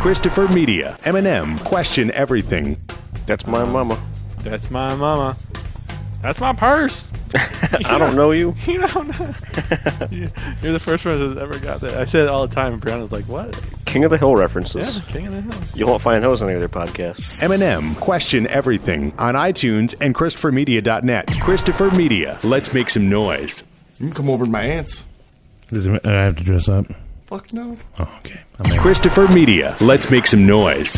Christopher Media. M&M. Question everything. That's my mama. That's my mama. That's my purse. I don't know you. You don't know. You're the first one that's ever got that. I say it all the time, and Brianna's like, what? King of the Hill references. Yeah, King of the Hill. You won't find those on any other podcast. M&M. Question everything on iTunes and ChristopherMedia.net. Christopher Media. Let's make some noise. You can come over to my aunt's. Does I have to dress up? Fuck no. Oh, okay. I'm in. Christopher Media. Let's make some noise.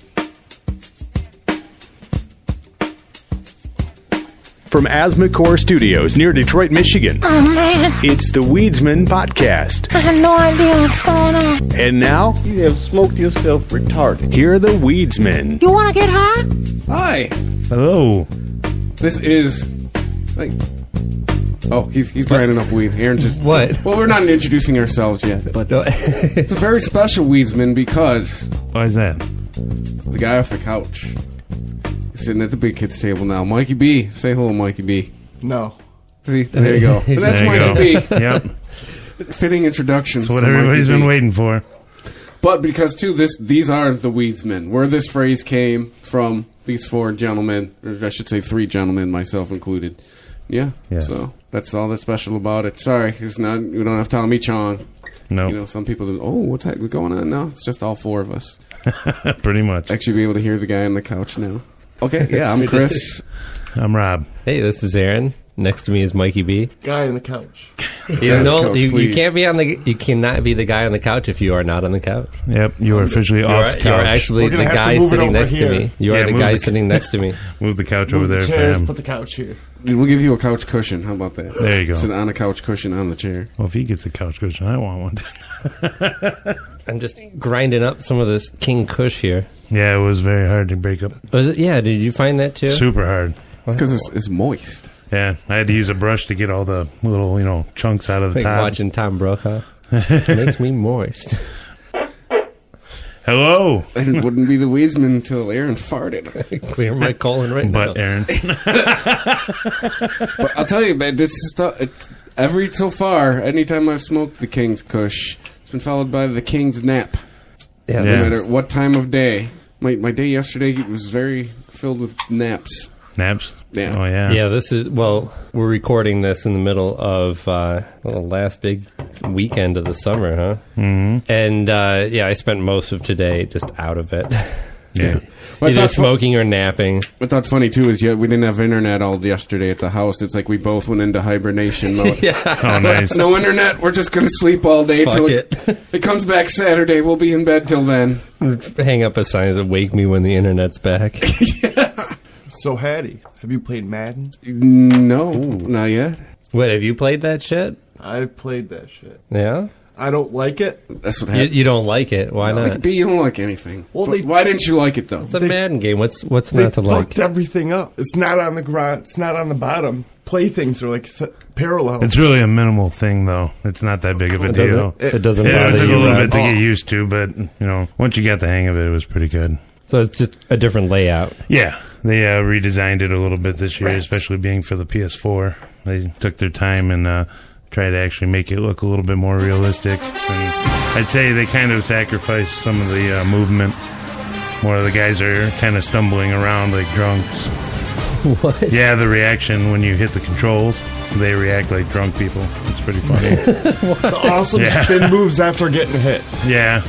From Asthma Core Studios near Detroit, Michigan. Oh, man. It's the Weedsman Podcast. I have no idea what's going on. And now, You have smoked yourself retarded. here are the Weedsmen. You want to get high? Hi. Hello. This is like. Oh, he's grinding up weed. Aaron's just What? Well, we're not introducing ourselves yet, but it's a very special Weedsman because Why is that? the guy off the couch is sitting at the big kids table now. Mikey B, say hello, Mikey B. No. See, there you go. And that's There you Mikey go. B. Yep. Fitting introduction. That's what for everybody's Mikey been B. waiting for. But because too, these are the Weedsmen. Where this phrase came from, these four gentlemen, or I should say three gentlemen, myself included. Yeah. Yes. So that's all that's special about it. Sorry, it's not. We don't have Tommy Chong. No, You know, some people do, what's going on now? It's just all four of us. pretty much. Actually be able to hear the guy on the couch now. Okay, yeah, I'm Chris. I'm Rob. Hey, this is Aaron. Next to me is Mikey B. Guy on the couch. He's on the couch, you please. can't be on the. You cannot be the guy on the couch if you are not on the couch. Yep, you are officially off the couch. You are actually We're the gonna have to guy move it sitting over next here. to me. You Yeah, are the move guy the- sitting next to me. Move the couch Move over the there, chairs, fam. put the couch here. We'll give you a couch cushion. How about that? There you go. Sit on a couch cushion on the chair. Well, if he gets a couch cushion, I want one. I'm just grinding up some of this King Kush here. Yeah, it was very hard to break up. Was it? Yeah. Did you find that too? Super hard. Because it's moist. Yeah, I had to use a brush to get all the little, chunks out of the Like top. watching Tom Brokaw. Makes me moist. Hello, And it wouldn't be the Weedsman until Aaron farted. Clear my colon right now. but Aaron. But I'll tell you, man, this stuff. It's so far. Anytime I've smoked the King's Kush, it's been followed by the King's Nap. Yeah. No Yeah. matter what time of day. My day yesterday was very filled with naps. Naps? Yeah. Oh, yeah. Yeah, this is, we're recording this in the middle of the last big weekend of the summer, huh? Mm-hmm. And, I spent most of today just out of it. Yeah. Well, I Either thought smoking or napping. What I thought funny, too, is we didn't have internet all yesterday at the house. It's like we both went into hibernation mode. Oh, nice. No internet. We're just going to sleep all day Fuck till it. it comes back Saturday. We'll be in bed till then. Hang up a sign that wake me when the internet's back. So, Hattie, have you played Madden? No, not yet. What, have you played that shit? I've played that shit. Yeah? I don't like it. That's what You, happened. you don't like it. Why not? You don't like anything. Well, But they- why didn't you like it, though? It's a Madden game. What's They not to like? fucked everything up. It's not on the ground. It's not on the bottom. Playthings are like parallel. It's really a minimal thing, though. It's not that big of a It deal. doesn't, it doesn't Yeah, it bother took a you, little Rob? bit to get used to, but, once you got the hang of it, it was pretty good. So it's just a different layout. Yeah, they redesigned it a little bit this year, especially being for the PS4. They took their time and tried to actually make it look a little bit more realistic. And I'd say they kind of sacrificed some of the movement. More of the guys are kind of stumbling around like drunks. What? Yeah, the reaction when you hit the controls, they react like drunk people. It's pretty funny. The awesome Yeah. spin moves after getting hit. Yeah.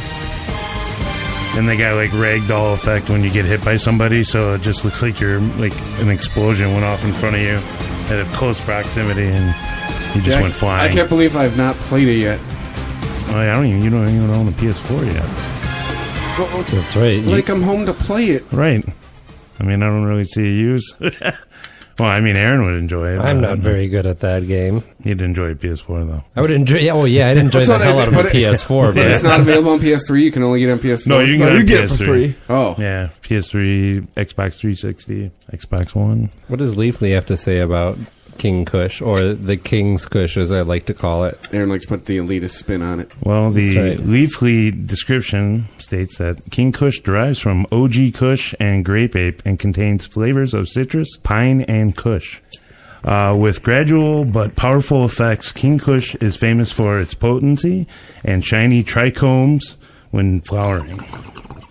And they got like ragdoll effect when you get hit by somebody, so it just looks like you're like an explosion went off in front of you at a close proximity, and you just went flying. I can't believe I've not played it yet. Oh, yeah, you don't even own the PS4 yet, Well, it's That's right. like I'm home to play it. right? I mean, I don't really see a use. Well, I mean, Aaron would enjoy it. I'm but not very good at that game. He'd enjoy PS4 though. I would enjoy. Yeah, well, yeah, I'd enjoy That's the what I hell did, out of a but it- PS4, But but it's not available on PS3. You can only get it on PS4. No, you can No, get it you on get it PS3. for free. Oh. Yeah, PS3, Xbox 360, Xbox One. what does Leafly have to say about King Kush, or the King's Kush, as I like to call it? Aaron likes to put the elitist spin on it. Well, the That's right. Leafly description states that King Kush derives from OG Kush and Grape Ape and contains flavors of citrus, pine, and Kush. With gradual but powerful effects, King Kush is famous for its potency and shiny trichomes when flowering.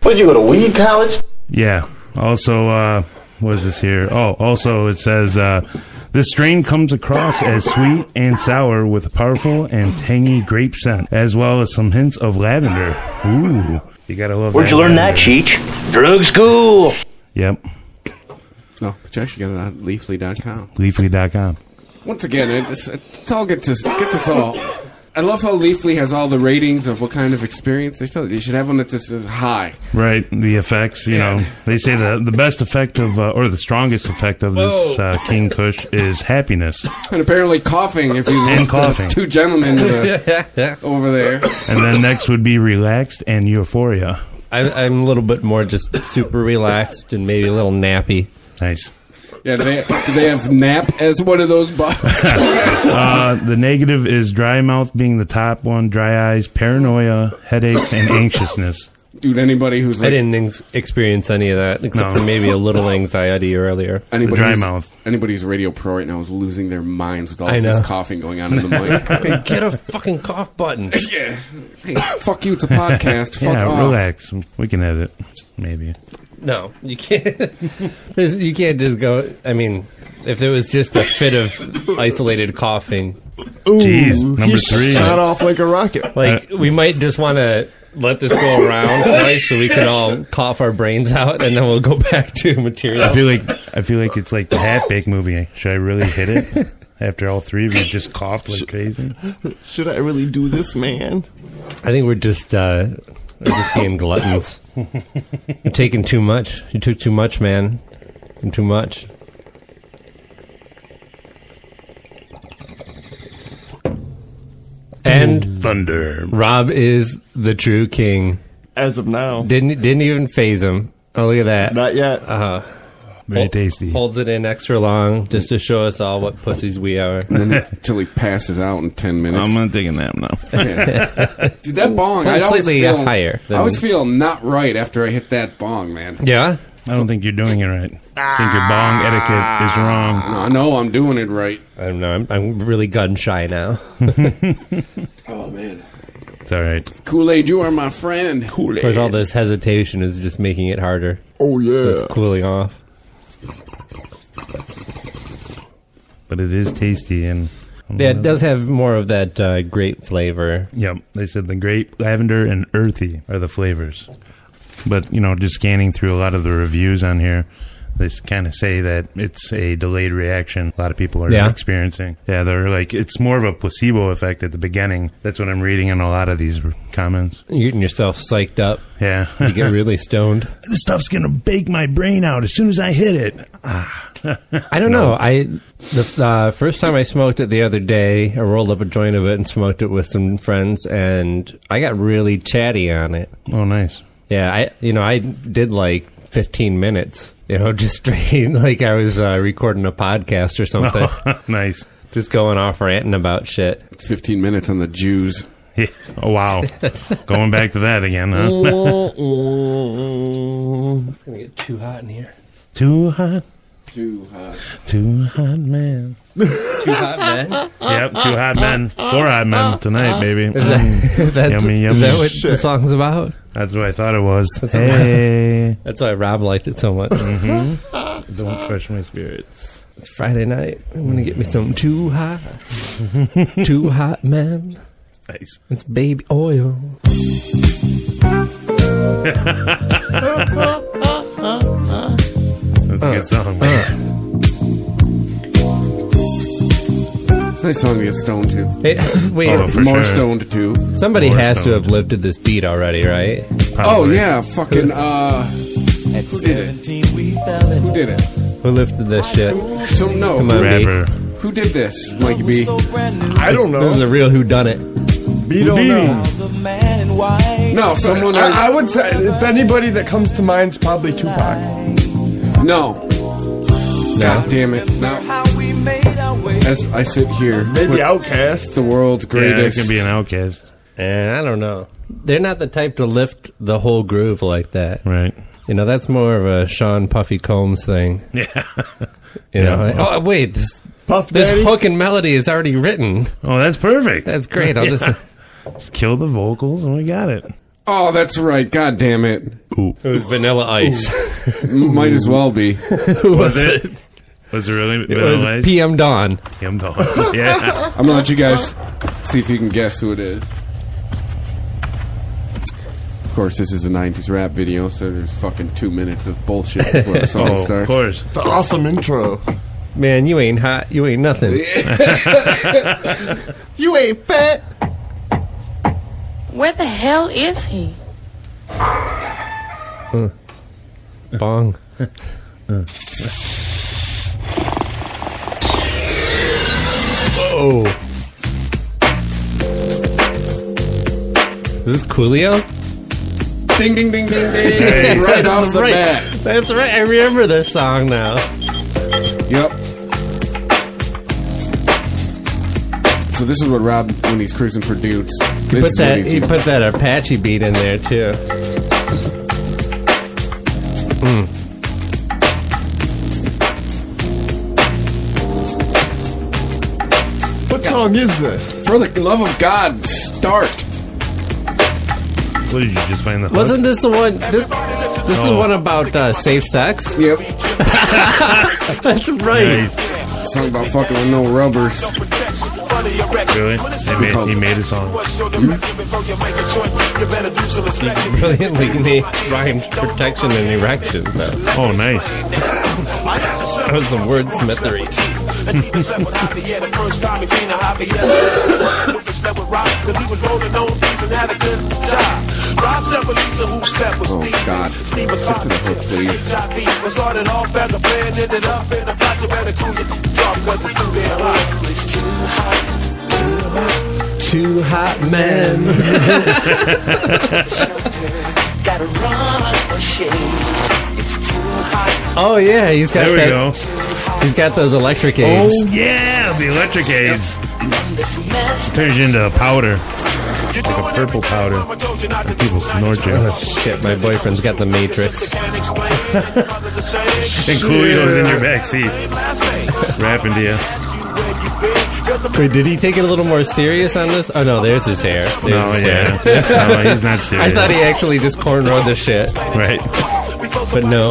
What, did you go to weed college? Yeah. Also, what is this here? Oh, also it says, this strain comes across as sweet and sour with a powerful and tangy grape scent, as well as some hints of lavender. Ooh. You gotta love Where'd you learn that, Cheech? Drug school. Yep. No, but you actually got it on Leafly.com. Leafly.com. Once again, it's all gets us all. I love how Leafly has all the ratings of what kind of experience they should have one that just is high. Right, the effects, you know. They say the best effect of, or the strongest effect of this King Kush is happiness. And apparently coughing, if you listen to two gentlemen over there. And then next would be relaxed and euphoria. I'm a little bit more just super relaxed and maybe a little nappy. Nice. Yeah, do they have nap as one of those bottles? The negative is dry mouth being the top one, dry eyes, paranoia, headaches, and anxiousness. Dude, anybody who's like... I didn't experience any of that, except for maybe a little anxiety earlier. Dry mouth. Anybody who's Radio Pro right now is losing their minds with all this coughing going on in the mic. Get a fucking cough button. Yeah. Hey, fuck you, it's a podcast. Fuck off. Relax. We can edit, maybe. No, you can't. You can't just go. I mean, if there was just a fit of isolated coughing. Ooh, jeez, number 3. Shot off like a rocket. Like, we might just want to let this go around, right? So we can all cough our brains out, and then we'll go back to material. I feel like it's like the Half Baked movie. Should I really hit it? After all three of you just coughed like crazy. Should I really do this, man? I think we're just being gluttons. You're taking too much. You took too much, man. And too much. And thunder. Rob is the true king. As of now. Didn't even phase him. Oh, look at that. Not yet. Very tasty. Holds it in extra long just to show us all what pussies we are. And then until he passes out in 10 minutes. I'm going to take a nap now. Dude, that bong, I slightly higher. I always feel not right after I hit that bong, man. Yeah? I don't think you're doing it right. I think your bong etiquette is wrong. No, I know I'm doing it right. I don't know. I'm really gun shy now. Oh, man. It's all right. Kool-Aid, you are my friend. Of course, all this hesitation is just making it harder. Oh, yeah. It's cooling off. But it is tasty. And yeah, it does have more of that grape flavor. Yep. They said the grape, lavender, and earthy are the flavors. But, you know, just scanning through a lot of the reviews on here, they kind of say that it's a delayed reaction a lot of people are experiencing. Yeah, they're like, it's more of a placebo effect at the beginning. That's what I'm reading in a lot of these comments. You're getting yourself psyched up. Yeah. You get really stoned. This stuff's going to bake my brain out as soon as I hit it. I don't know. The first time I smoked it the other day, I rolled up a joint of it and smoked it with some friends, and I got really chatty on it. Oh, nice. Yeah, I did like 15 minutes, just straight, like I was recording a podcast or something. Nice. Just going off ranting about shit. 15 minutes on the Jews. Yeah. Oh, wow. Going back to that again, huh? It's going to get too hot in here. Too hot. Too hot. Too hot, man. Too hot men? Yep, 2 hot men. 4 hot men tonight, baby. Is that yummy, yummy. Is that what the song's about? That's what I thought it was. Hey. That's why Rob liked it so much. Mm-hmm. Don't crush my spirits. It's Friday night. I'm going to get me some Too Hot. Too Hot Men. Nice. It's baby oil. That's a good song, man. Nice song to get stoned to. Hey, wait, more stoned to. Somebody More has stoned. to have lifted this beat already, right? Probably. Oh, yeah, fucking, who did it? Who did it? Who lifted this shit? No. Come on, Rapper. Who did this, Mikey B? I don't know. This is a real whodunit. B don't know. No, someone... I would say, if anybody that comes to mind is probably Tupac. No. God damn it. Now, as I sit here... Maybe Outkast. The world's greatest... Yeah, it can be an outcast. I don't know. They're not the type to lift the whole groove like that. Right. That's more of a Sean Puffy Combs thing. Yeah. Oh, wait. This hook and melody is already written. Oh, that's perfect. That's great. I'll just kill the vocals and we got it. Oh, that's right. God damn it. Ooh. It was Vanilla Ice. Might as well be. Who was it? Was it really? It was PM Dawn. PM Dawn. Yeah. I'm gonna let you guys see if you can guess who it is. Of course, this is a 90s rap video, so there's fucking 2 minutes of bullshit before the song starts. Of course. The awesome intro. Man, you ain't hot. You ain't nothing. You ain't fat. Where the hell is he? Bong. Oh. Is this Coolio? Ding, ding, ding, ding, ding. Right off the bat. That's right. I remember this song now. Yep. So this is what Rob, when he's cruising for dudes. He put that Apache beat in there, too. What song is this? For the love of God, start. What did you just find the hook? Wasn't this the one? This is one about safe sex? Yep. That's right. Nice. Song about fucking with no rubbers. Really? He made a song. Brilliantly rhymed protection and erection. But Oh, nice. that was some wordsmithery. Oh, God. Get to the hook, please. Two hot men. Oh yeah, he's got There we that. go. He's got those electric aids. Oh, yeah. The electric aids. Turns you into a powder. Like a purple powder. And people snort you. Oh shit, my boyfriend's got the Matrix. And Coolio's in your backseat. Rapping to you. Wait, did he take it a little more serious on this? Oh no, there's his hair. There's No, his yeah. hair. No, he's not serious. I thought he actually just cornrowed the shit, Right. but no.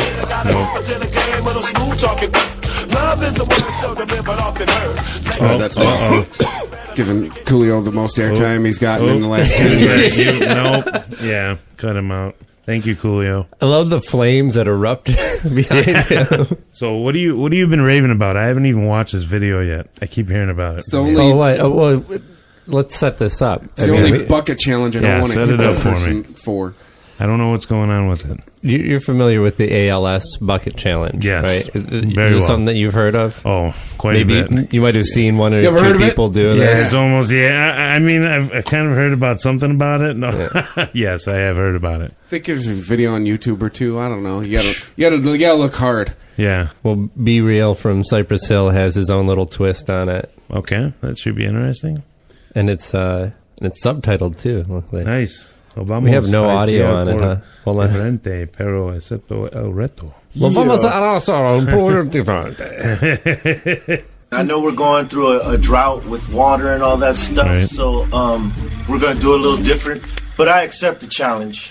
Oh, that's giving Coolio the most airtime he's gotten in the last 10 years. Nope. Yeah. Cut him out. Thank you, Coolio. I love the flames that erupt behind him. So what do you been raving about? I haven't even watched this video yet. I keep hearing about it. It's the only, Oh, what? Oh, well, let's set this up. it's the only bucket challenge I don't Yeah, want to set hit it up that for person me. for. I don't know what's going on with it. You're familiar with the ALS bucket challenge, Yes, right? Is very this well. something that you've heard of? Oh, quite Maybe a bit. you might have seen one or You ever heard two of it? people do Yeah, this. it's almost. Yeah, I mean, I've kind of heard about something about it. No, yes, I have heard about it. I think there's a video on YouTube or two. I don't know. You gotta look hard. Yeah. Well, Be Real from Cypress Hill has his own little twist on it, Okay, that should be interesting. and it's subtitled too. Luckily. Nice. We have no audio on it, huh? Hold on. Diferente, pero excepto el reto. Well, vamos a hacer un poco diferente. I know we're going through a drought with water and all that stuff, Right. so we're going to do a little different. But I accept the challenge.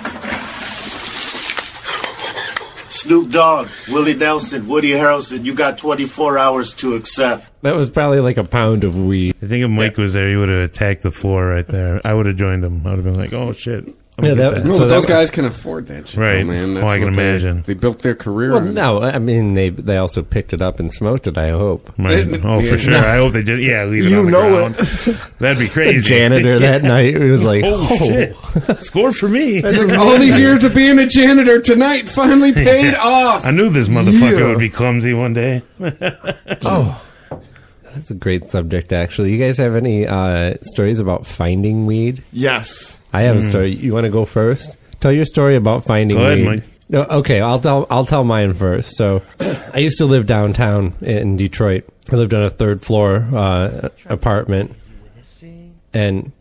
Snoop Dogg, Willie Nelson, Woody Harrelson, you got 24 hours to accept. That was probably like a pound of weed. I think if Mike was there, he would have attacked the floor right there. I would have joined him. I would have been like, "Oh shit!" I'm Yeah, gonna that- get No, So but those that- guys can afford that shit, Right. man. Oh, I can what imagine. They built their career Well, on. no, I mean they also picked it up and smoked it. I hope. Right. Oh, Yeah. for sure. I hope they did. Yeah, leave it You on the know ground. That'd be The crazy. janitor that night it was like, Oh shit! Score for me. All these years of being a janitor tonight finally paid off. I knew this motherfucker Yeah. would be clumsy one day. Oh, that's a great subject. Actually, you guys have any stories about finding weed? Yes. I have a story. You want to go first? Tell your story about finding Go ahead, weed. Mike. No, okay, I'll tell mine first. So, I used to live downtown in Detroit. I lived on a third floor apartment, and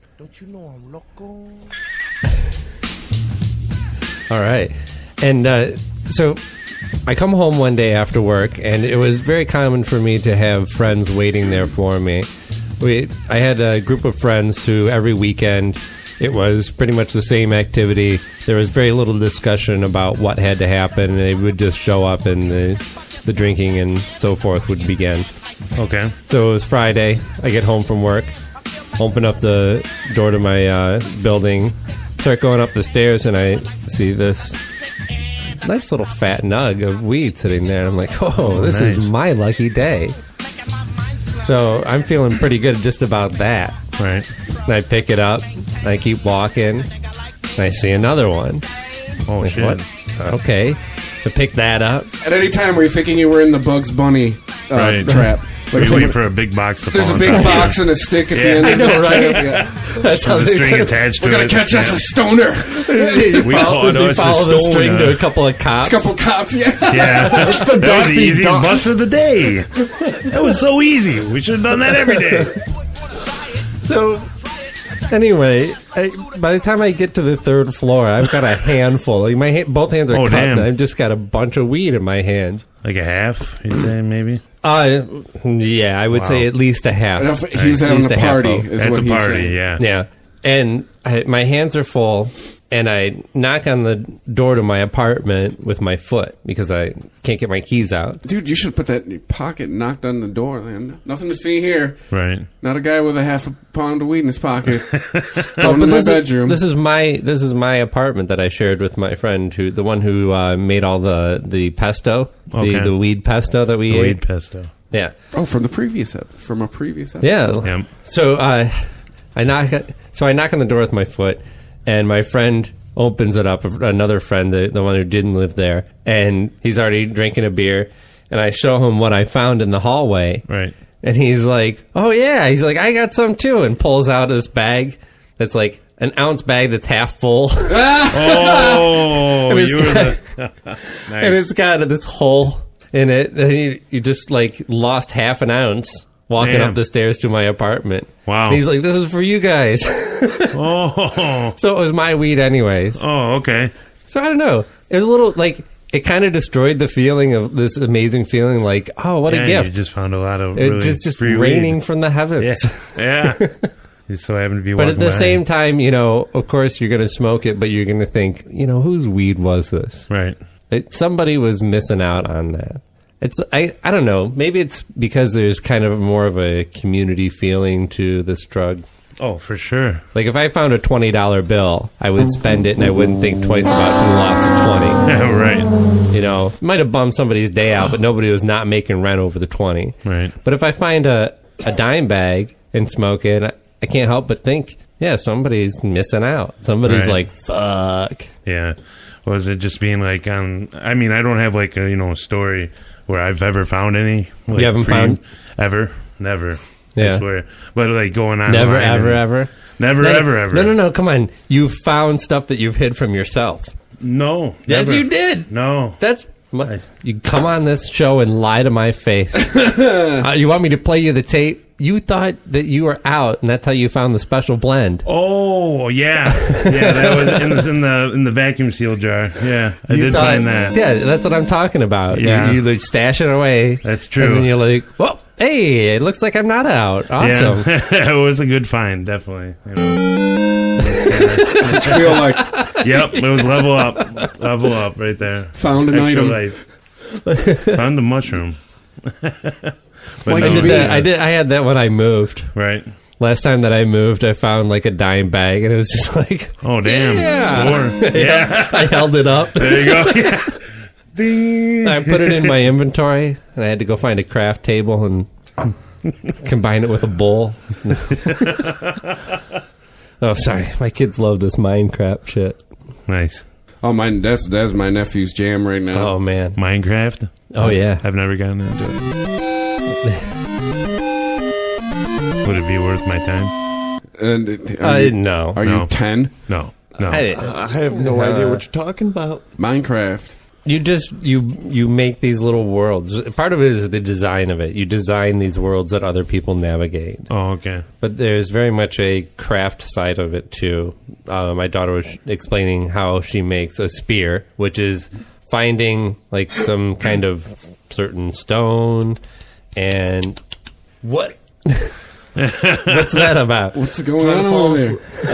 all right, and so I come home one day after work, and it was very common for me to have friends waiting there for me. I had a group of friends who every weekend It was pretty much the same activity. There was very little discussion about what had to happen. They would just show up and the drinking and so forth would begin. Okay. So it was Friday. I get home from work, open up the door to my building, start going up the stairs, and I see this nice little fat nug of weed sitting there. I'm like, oh, this nice. is my lucky day. So I'm feeling pretty good just about that. Right. And I pick it up, and I keep walking, and I see another one. Oh, Like, shit. what? Okay. I pick that up. At any time, were you thinking you were in the Bugs Bunny Right. trap? You're Like, waiting for a big box to there's fall a big on top of box you. and a stick at Yeah. the end I of know, this right? trap. Yeah. That's how There's a they string attached to We're it. going to catch us Yeah. a stoner. We caught they us a follow the stoner. string to a couple of cops. A couple cops, yeah. Yeah. That was the Duffy easiest Duck. bust of the day. That was so easy. We should have done that every day. So, anyway, by the time I get to the third floor, I've got a handful. Like both hands are Oh, cut, damn. and I've just got a bunch of weed in my hands. Like a half, you say, maybe? Yeah, I would Wow. say at least a half. He was At having least a half party. of. Is That's what a he's party, saying. yeah. Yeah. And my hands are full, and I knock on the door to my apartment with my foot because I can't get my keys out. Dude, you should put that in your pocket and knocked on the door. Man. Nothing to see here. Right. Not a guy with a half a pound of weed in his pocket. Oh, Going to my bedroom. This is my apartment that I shared with my friend, the one who made all the pesto, Okay. the weed pesto that we The ate. weed pesto. Yeah, Oh, from a previous episode. yeah. Yeah. So I knock on the door with my foot, and my friend opens it up. Another friend, the one who didn't live there, and he's already drinking a beer. And I show him what I found in the hallway. Right. And he's like, oh, yeah. He's like, I got some, too. And pulls out this bag that's like an ounce bag that's half full. Oh, And it's you were got- the... Nice. And it's got this hole in it. And he just, like, lost half an ounce walking Damn. up the stairs to my apartment. Wow. And he's like, this is for you guys. Oh. So it was my weed anyways. Oh, okay. So I don't know. It was a little, like, it kind of destroyed the feeling of this amazing feeling, like, oh, what Yeah, a gift. You just found a lot of It's really just free raining weed. from the heavens. Yeah. Yeah. You so happen to be But walking at the by. same time, you know, of course you're going to smoke it, but you're going to think, you know, whose weed was this? Right. Somebody was missing out on that. I don't know. Maybe it's because there's kind of more of a community feeling to this drug. Oh, for sure. Like if I found a $20 bill, I would spend it and I wouldn't think twice about who lost the 20. Yeah, right. You know, it might have bummed somebody's day out, but nobody was not making rent over the 20. Right. But if I find a dime bag and smoke it, I can't help but think, yeah, somebody's missing out. Somebody's Right. like, fuck. Yeah. Was it just being like on... I mean, I don't have like a, a story where I've ever found any. Like, You haven't found? Ever. Never. Yeah. I swear. But like going on. Never, ever. Never, No, ever. No, come on. You've found stuff that you've hid from yourself. No. Yes, never. you did. No. That's... You come on this show and lie to my face. You want me to play you the tape? You thought that you were out, and that's how you found the special blend. Oh, yeah. Yeah, that was in the vacuum seal jar. Yeah, I You did thought- find that. Yeah, that's what I'm talking about. Yeah. You like stash it away. That's true. And then you're like, well, hey, it looks like I'm not out. Awesome. Yeah. It was a good find, definitely. Did you feel like Yep, it was level up right there. Found an Extra item. life. Found the mushroom. But Like no, a bee. I had that when I moved. Right. Last time that I moved, I found like a dime bag, and it was just like, Oh, damn. yeah. Score. Yeah. I held it up. There you go. Yeah. Ding. I put it in my inventory, and I had to go find a craft table and combine it with a bowl. Oh, sorry. My kids love this Minecraft shit. Nice. Oh, that's my nephew's jam right now. Oh, man. Minecraft? Oh, yeah. I've never gotten into it. Would it be worth my time? And I didn't know. Are No. you 10? No. I have no idea what you're talking about. Minecraft. You just you make these little worlds. Part of it is the design of it. You design these worlds that other people navigate. Oh, okay. But there's very much a craft side of it too. My daughter was explaining how she makes a spear, which is finding like some kind of certain stone and what. What's that about? What's going on over there?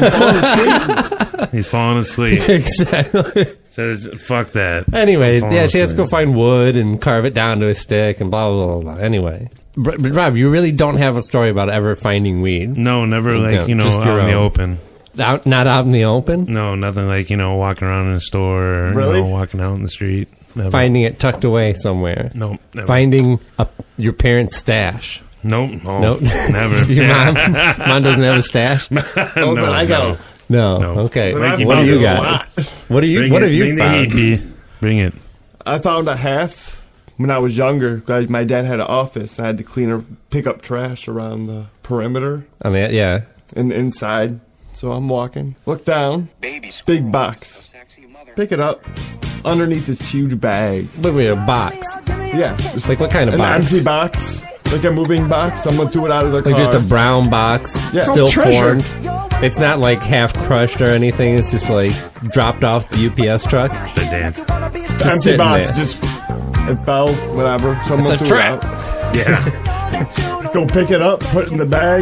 He's falling asleep. Exactly. Says, fuck that. Anyway, Falling yeah, she has to go asleep. find wood and carve it down to a stick and blah, blah, blah, blah. Anyway. But Rob, you really don't have a story about ever finding weed? No, never like, No, just out your in the own. open. Not out in the open? No, nothing like, walking around in a store or, Really? walking out in the street. Never. Finding it tucked away somewhere? Nope, never. Finding your parents' stash? Nope. Oh, Nope. Never. Your mom doesn't have a stash? Oh, then I got No. No. Okay. Then I What do found you a got? lot. What have you bring found? the heat, B. Bring it. I found a half when I was younger. Guys, my dad had an office. I had to pick up trash around the perimeter I mean, yeah. and inside. So I'm walking. Look down. Big box. Pick it up. Underneath this huge bag. Look at a box. Yeah. Just Like what kind of an box? empty box. Like a moving box. Someone threw it out of the car. Like just a brown box, Yeah. still Treasure. formed. It's not like half crushed or anything. It's just like dropped off the UPS truck. The dance. empty sitting box. there. Just it fell. Whatever. Someone It's a threw trap. it out. Yeah. Go pick it up. Put it in the bag.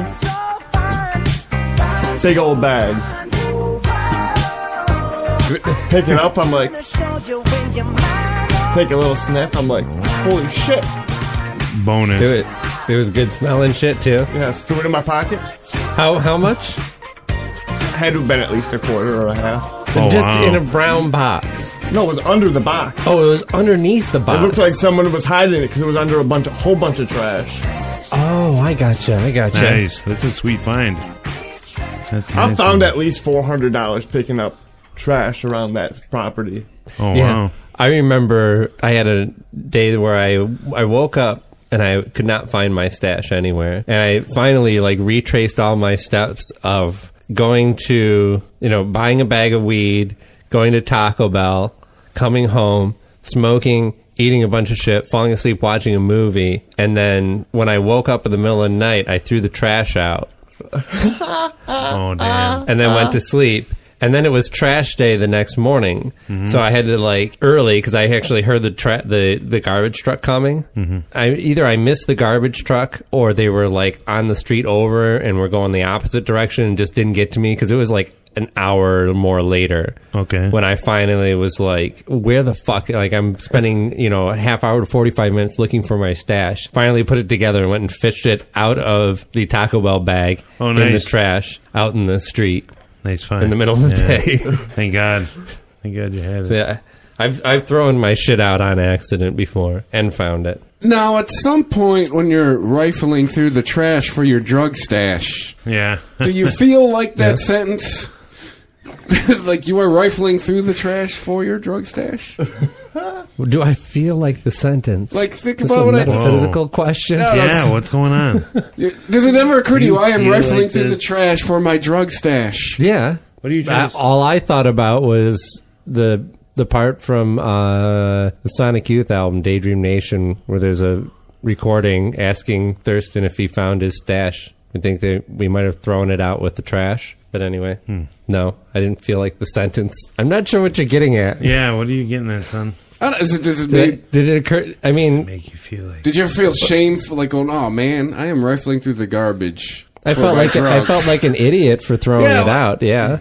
Big old bag. Pick it up. I'm like. Take a little sniff. I'm like, holy shit. Bonus. It was good smelling shit too. Yeah, threw it in my pocket. How much? Had to have been at least a quarter or a half. Oh, Just wow. in a brown box. No, it was under the box. Oh, it was underneath the box. It looked like someone was hiding it because it was under a whole bunch of trash. Oh, I gotcha. Nice. That's a sweet find. That's a I nice found one. at least $400 picking up trash around that property. Oh, Yeah. wow. I remember I had a day where I woke up and I could not find my stash anywhere. And I finally retraced all my steps of going to, buying a bag of weed, going to Taco Bell, coming home, smoking, eating a bunch of shit, falling asleep watching a movie. And then when I woke up in the middle of the night, I threw the trash out Oh, damn. and then went to sleep. And then it was trash day the next morning, so I had to early because I actually heard the garbage truck coming. I missed the garbage truck, or they were on the street over and were going the opposite direction and just didn't get to me because it was an hour or more later. Okay. When I finally was where the fuck? I'm spending a half hour to 45 minutes looking for my stash. Finally put it together and went and fished it out of the Taco Bell bag in the nice. trash out in the street. Nice find. In the middle of the day. Thank God. Thank God you had it. Yeah, I've thrown my shit out on accident before and found it. Now, at some point when you're rifling through the trash for your drug stash, Yeah. do you feel like that Yeah. sentence? Like you are rifling through the trash for your drug stash? Do I feel like the sentence? Think This about a what I... metaphysical question. No, Yeah, what's going on? Does it ever occur to you, I am feel rifling like through the this? trash for my drug stash? Yeah. What are you trying to... All I thought about was the part from the Sonic Youth album, Daydream Nation, where there's a recording asking Thurston if he found his stash. I think that we might have thrown it out with the trash. But anyway, no, I didn't feel like the sentence. I'm not sure what you're getting at. Yeah, what are you getting at, son? I don't, does it Did it occur? I mean, Make you feel like... did you ever feel shame for going, oh man, I am rifling through the garbage? I for felt my like drugs." an idiot for throwing Yeah, it out. Yeah.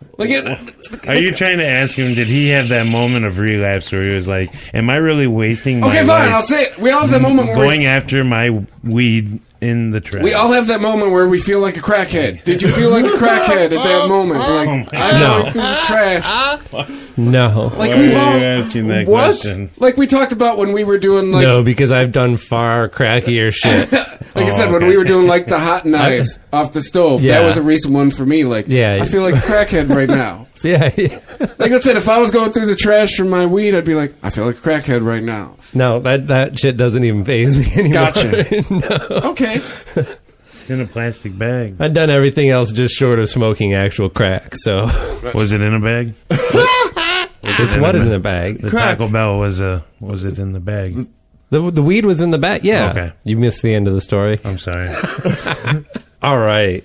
Are you trying to ask him, did he have that moment of relapse where he was like, am I really wasting my Okay, fine, life I'll say it. We all have that moment where going after my weed in the trash? we all have that moment where we feel like a crackhead. Did you feel like a crackhead at that moment? Like, I'm No. going through the trash. No. Like Why we've are all, you asking that What? question? like we talked about when we were doing No, because I've done far crackier shit. Like I said, when okay. we were doing the hot knives off the stove, Yeah. that was a recent one for me. Yeah. I feel like a crackhead right now. Yeah. Like I said, if I was going through the trash for my weed, I'd be like, I feel like a crackhead right now. No, that shit doesn't even faze me anymore. Gotcha. No. Okay. It's in a plastic bag. I've done everything else just short of smoking actual crack, so Was it in a bag? it's what in the bag? The Crack. Taco Bell was it in the bag? The weed was in the bag. Yeah. Okay. You missed the end of the story. I'm sorry. All right.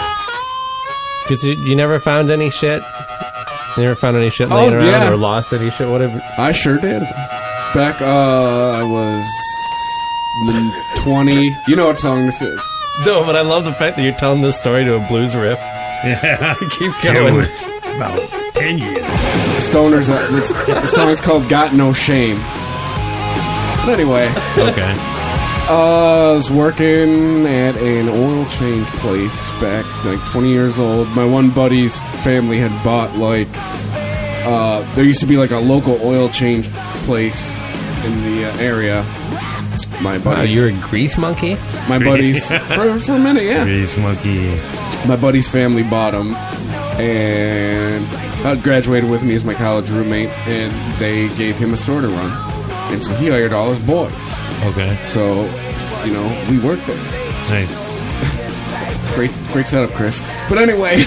Because you never found any shit? You never found any shit laying around yeah. or lost any shit, whatever? I sure did. Back, I was 20. You know what song this is? No, but I love the fact that you're telling this story to a blues riff. Yeah. Keep going. It was about 10 years. Stoners. The song is called "Got No Shame." But anyway, Okay. I was working at an oil change place back like 20 years old. My one buddy's family had bought there used to be like a local oil change place in the area. My Wow, buddies, you're a grease monkey? my buddies for a minute, yeah. Grease monkey. My buddy's family bought them, and I graduated with me as my college roommate, and they gave him a store to run. And so he hired all his boys. Okay. So, we worked there. Nice. Great setup, Chris. But anyway,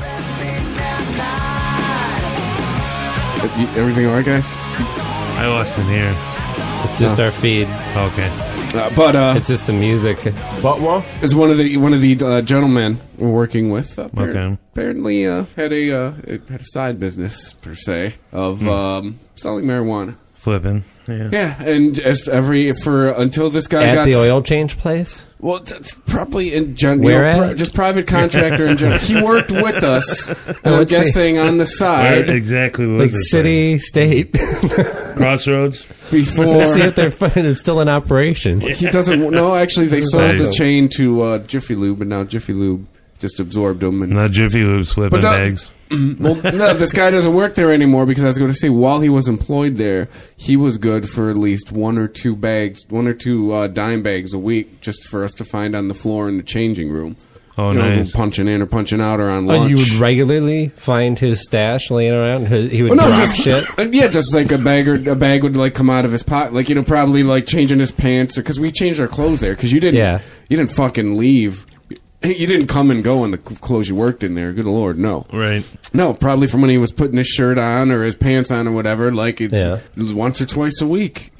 everything all right, guys? I lost an ear. It's just our feed. Okay. But it's just the music. But what? it's one of the gentlemen we're working with. Okay. Apparently, had a side business per se of selling marijuana. Flipping. Yeah. Yeah, and just until this guy At got the oil change place? Well, probably in general. Where at? Just private contractor in general. He worked with us, and I'm What's guessing on the Where side exactly was Like it? city, state. Crossroads? before. See if they're finding it's still in operation. He doesn't. No, actually, they sold the Nice. chain to Jiffy Lube, and now Jiffy Lube just absorbed them. And Now Jiffy Lube's flipping But that- bags. well, no, this guy doesn't work there anymore because I was going to say while he was employed there, he was good for at least one or two dime bags a week just for us to find on the floor in the changing room. Oh, You know, nice. punching in or punching out or on Oh, lunch. you would regularly find his stash laying around? He would Well, no, drop just, shit? Yeah, just like a bag would like come out of his pocket, like probably like changing his pants, because we changed our clothes there. Because you didn't fucking leave. You didn't come and go in the clothes you worked in there. Good Lord, no. Right. No, probably from when he was putting his shirt on or his pants on or whatever. Like it was once or twice a week,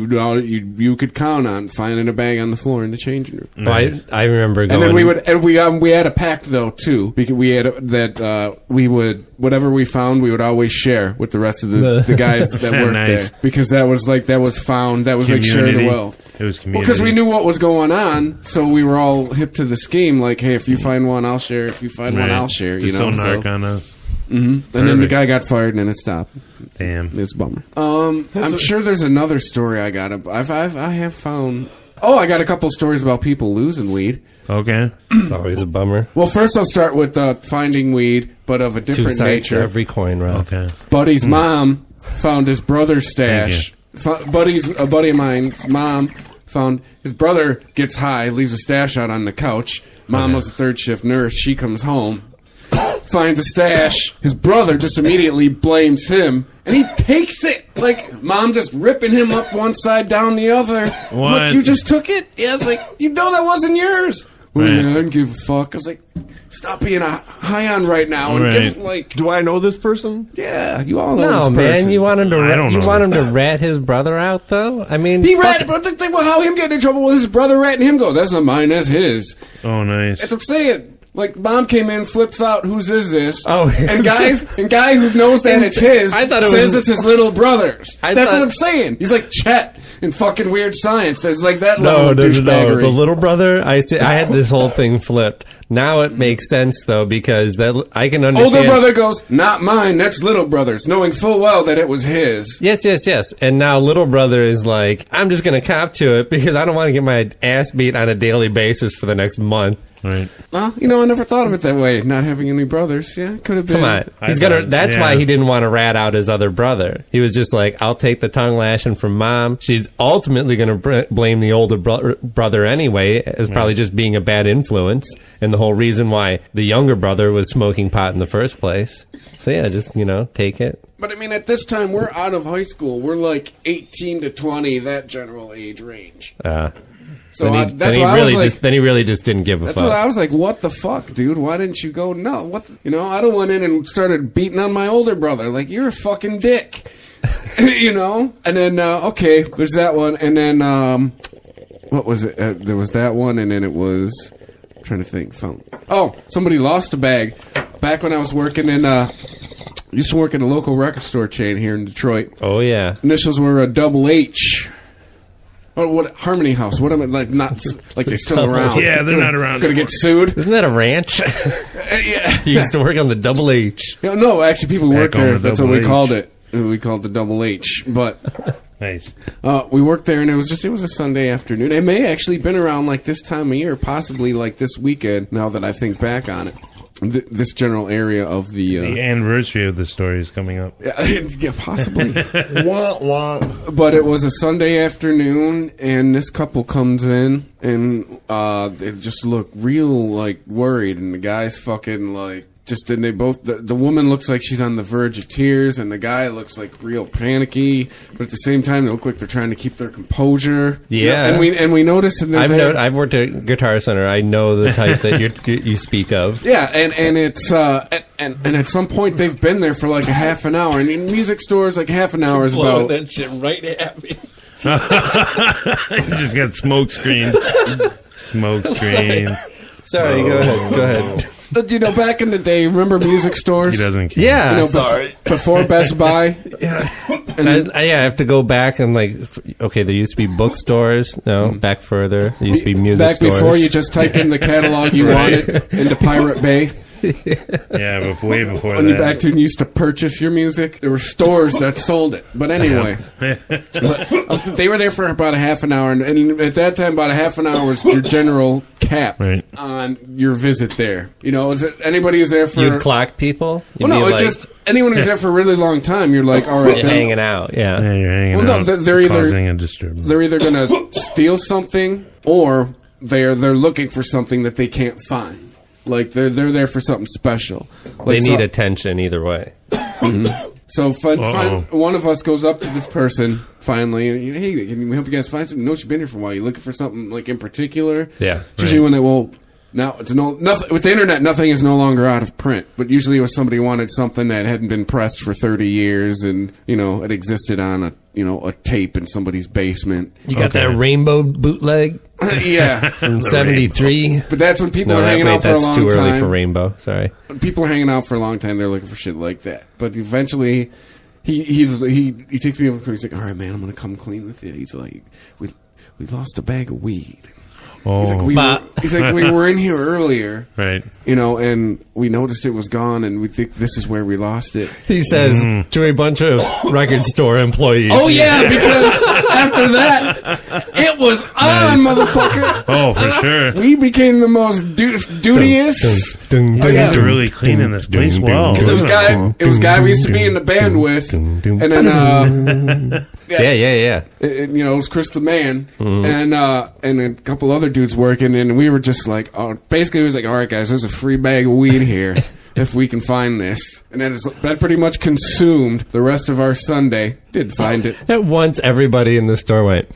you could count on finding a bag on the floor in the changing room. Nice. I remember going. And then we had a pact though too, because we had that we would whatever we found we would always share with the rest of the guys that worked Nice. there, because that was like found, that was like sharing the Community. wealth. It was community. Well, because we knew what was going on, so we were all hip to the scheme. Like, hey, if you find one, I'll share. If you find one, I'll share. Just don't knock on us. And then the guy got fired, and then it stopped. Damn. It's a bummer. I'm sure there's another story I got. I have found. Oh, I got a couple stories about people losing weed. Okay. It's always a bummer. Well, first I'll start with finding weed, but of a Two different sides to nature. every coin, Rob. Okay. Buddy's mom found his brother's stash. A buddy of mine's mom found his brother gets high, leaves a stash out on the couch. Mom was a third shift nurse. She comes home, finds a stash. His brother just immediately blames him, and he takes it. Like, mom just ripping him up one side, down the other. What? Look, you just took it? Yeah, it's like, you know that wasn't yours. Well, Right. yeah, I didn't give a fuck. I was like, stop being high on right now. And Right. give, like, Do I know this person? yeah, you all know No, this man, person. you want him to I don't know. want him to rat his brother out, though? I mean, He rat, but the thing about how him getting in trouble with his brother ratting him go, that's not mine, that's his. Oh, nice. That's what I'm saying. Like, mom came in, flips out, whose is this? Oh, and guy who knows that it's his I thought it says was- it's his little brother's. I That's thought- what I'm saying. He's like Chet in fucking Weird Science. There's like that level of douchebaggery. The little brother. I had this whole thing flipped. Now it makes sense though, because that I can understand. Older brother goes, not mine, that's little brother's, knowing full well that it was his. Yes. And now little brother is like, I'm just going to cop to it because I don't want to get my ass beat on a daily basis for the next month. Right. Well, I never thought of it that way, not having any brothers. Yeah, could have been. Come on. He's I gonna. thought- That's yeah. why he didn't want to rat out his other brother. He was just like, I'll take the tongue lashing from mom. She's ultimately going to blame the older brother anyway, as probably just being a bad influence, and the whole reason why the younger brother was smoking pot in the first place. So yeah, just take it. But I mean, at this time, we're out of high school. We're like 18 to 20, that general age range. So then he really just didn't give a That's fuck. what I was like, what the fuck, dude? Why didn't you go, no, what, I don't went in and started beating on my older brother. Like, you're a fucking dick. And then, okay, there's that one. And then, what was it? There was that one, and then it was, I'm trying to think, somebody lost a bag. Back when I was working in, used to work at a local record store chain here in Detroit. Oh, yeah. Initials were a double H. Or what? Harmony House. What am I like? Not like they're still around. Yeah, they're not around. Gonna get sued. Isn't that a ranch? Yeah. You used to work on the Double H. No, actually, people Back work on there. the That's what Double we H. called it. We called the Double H. But Nice. we worked there, and it was a Sunday afternoon. It may actually been around like this time of year, possibly like this weekend. Now that I think back on it, this general area of The anniversary of the story is coming up. yeah, possibly. Wah, wah. But it was a Sunday afternoon, and this couple comes in, and they just look real like worried, and the guy's fucking like. Just then they both the woman looks like she's on the verge of tears, and the guy looks like real panicky. But at the same time, they look like they're trying to keep their composure. Yeah, and we noticed. And I've worked at Guitar Center. I know the type that you speak of. Yeah, and it's and at some point they've been there for like a half an hour, and in music stores like half an hour is about that shit right at me. You just got smoke screened. Smoke screen. Sorry, go ahead. You know, back in the day, remember music stores? He doesn't care. Yeah, you know, before Best Buy. Yeah, I have to go back and like, okay, there used to be bookstores. No, back further, there used to be music back stores. Before you just typed in the catalog you wanted into Pirate Bay. Yeah, but way before when that. you back to and used to purchase your music, there were stores that sold it. But anyway, they were there for about a half an hour, and at that time, about a half an hour was your general cap on your visit there. You know, is it anybody who's there for? You'd clock people. Well, no, it's just anyone who's there for a really long time. You're like, all right, you're hanging out. Yeah, you're hanging well, out. No, they're causing a disturbance. They're either going to steal something or they're looking for something that they can't find. Like they're there for something special. Like they need attention either way. So one of us goes up to this person finally, and hey, can we help you guys find something? No, you've been here for a while. You looking for something like in particular? Yeah. Usually when now it's nothing with the internet. Nothing is no longer out of print. But usually, if somebody wanted something that hadn't been pressed for 30 years, and it existed on a tape in somebody's basement. You got that rainbow bootleg? Yeah, from '73. But that's when people are hanging out for a long time. That's too early for rainbow. Sorry. When people are hanging out for a long time, they're looking for shit like that. But eventually, he takes me over. He's like, "All right, man, I'm gonna come clean with you." He's like, "We lost a bag of weed." Oh. He's like, we were in here earlier, right? And we noticed it was gone, and we think this is where we lost it. He says to a bunch of record store employees. Oh yeah, because after that, it was on, motherfucker. Oh, for sure. We became the most duteous. You guys are really cleaning this place well. Because it was guy we used to be in the band with, and then yeah. It was Chris the Man, and a couple other dudes working, and we were just like, basically, it was like, all right, guys, there's a free bag of weed here if we can find this, and that pretty much consumed the rest of our Sunday. Did find it at once. Everybody in the store went.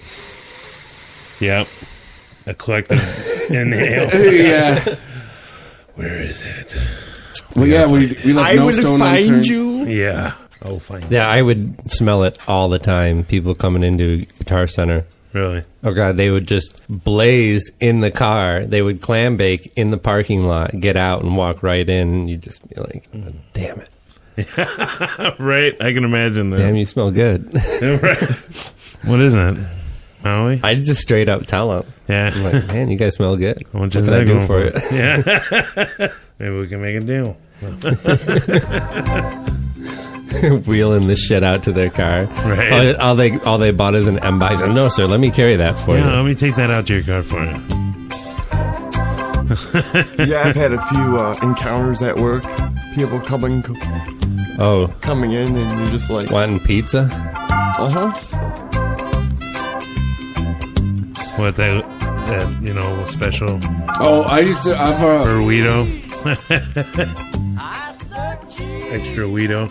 Yep, a collective inhale. Yeah. Where is it? Well, yeah, we left no stone unturned. I would find you. Yeah. Oh, fine. Yeah, I would smell it all the time. People coming into Guitar Center. Really? Oh, God, they would just blaze in the car. They would clam bake in the parking lot, get out and walk right in. And you'd just be like, oh, damn it. Right? I can imagine that. Damn, you smell good. Right. What is it? Maui? I just straight up tell them. Yeah. I'm like, man, you guys smell good. What can I do for you? Yeah. Maybe we can make a deal. Wheeling this shit out to their car. Right. All they bought is an M-Bike. So, no, sir, let me carry that for you. Let me take that out to your car for you. Yeah, I've had a few encounters at work. People coming in, and you're just like, wanting pizza. What that special? Oh, I used to. I've burrito. Extra Weedo.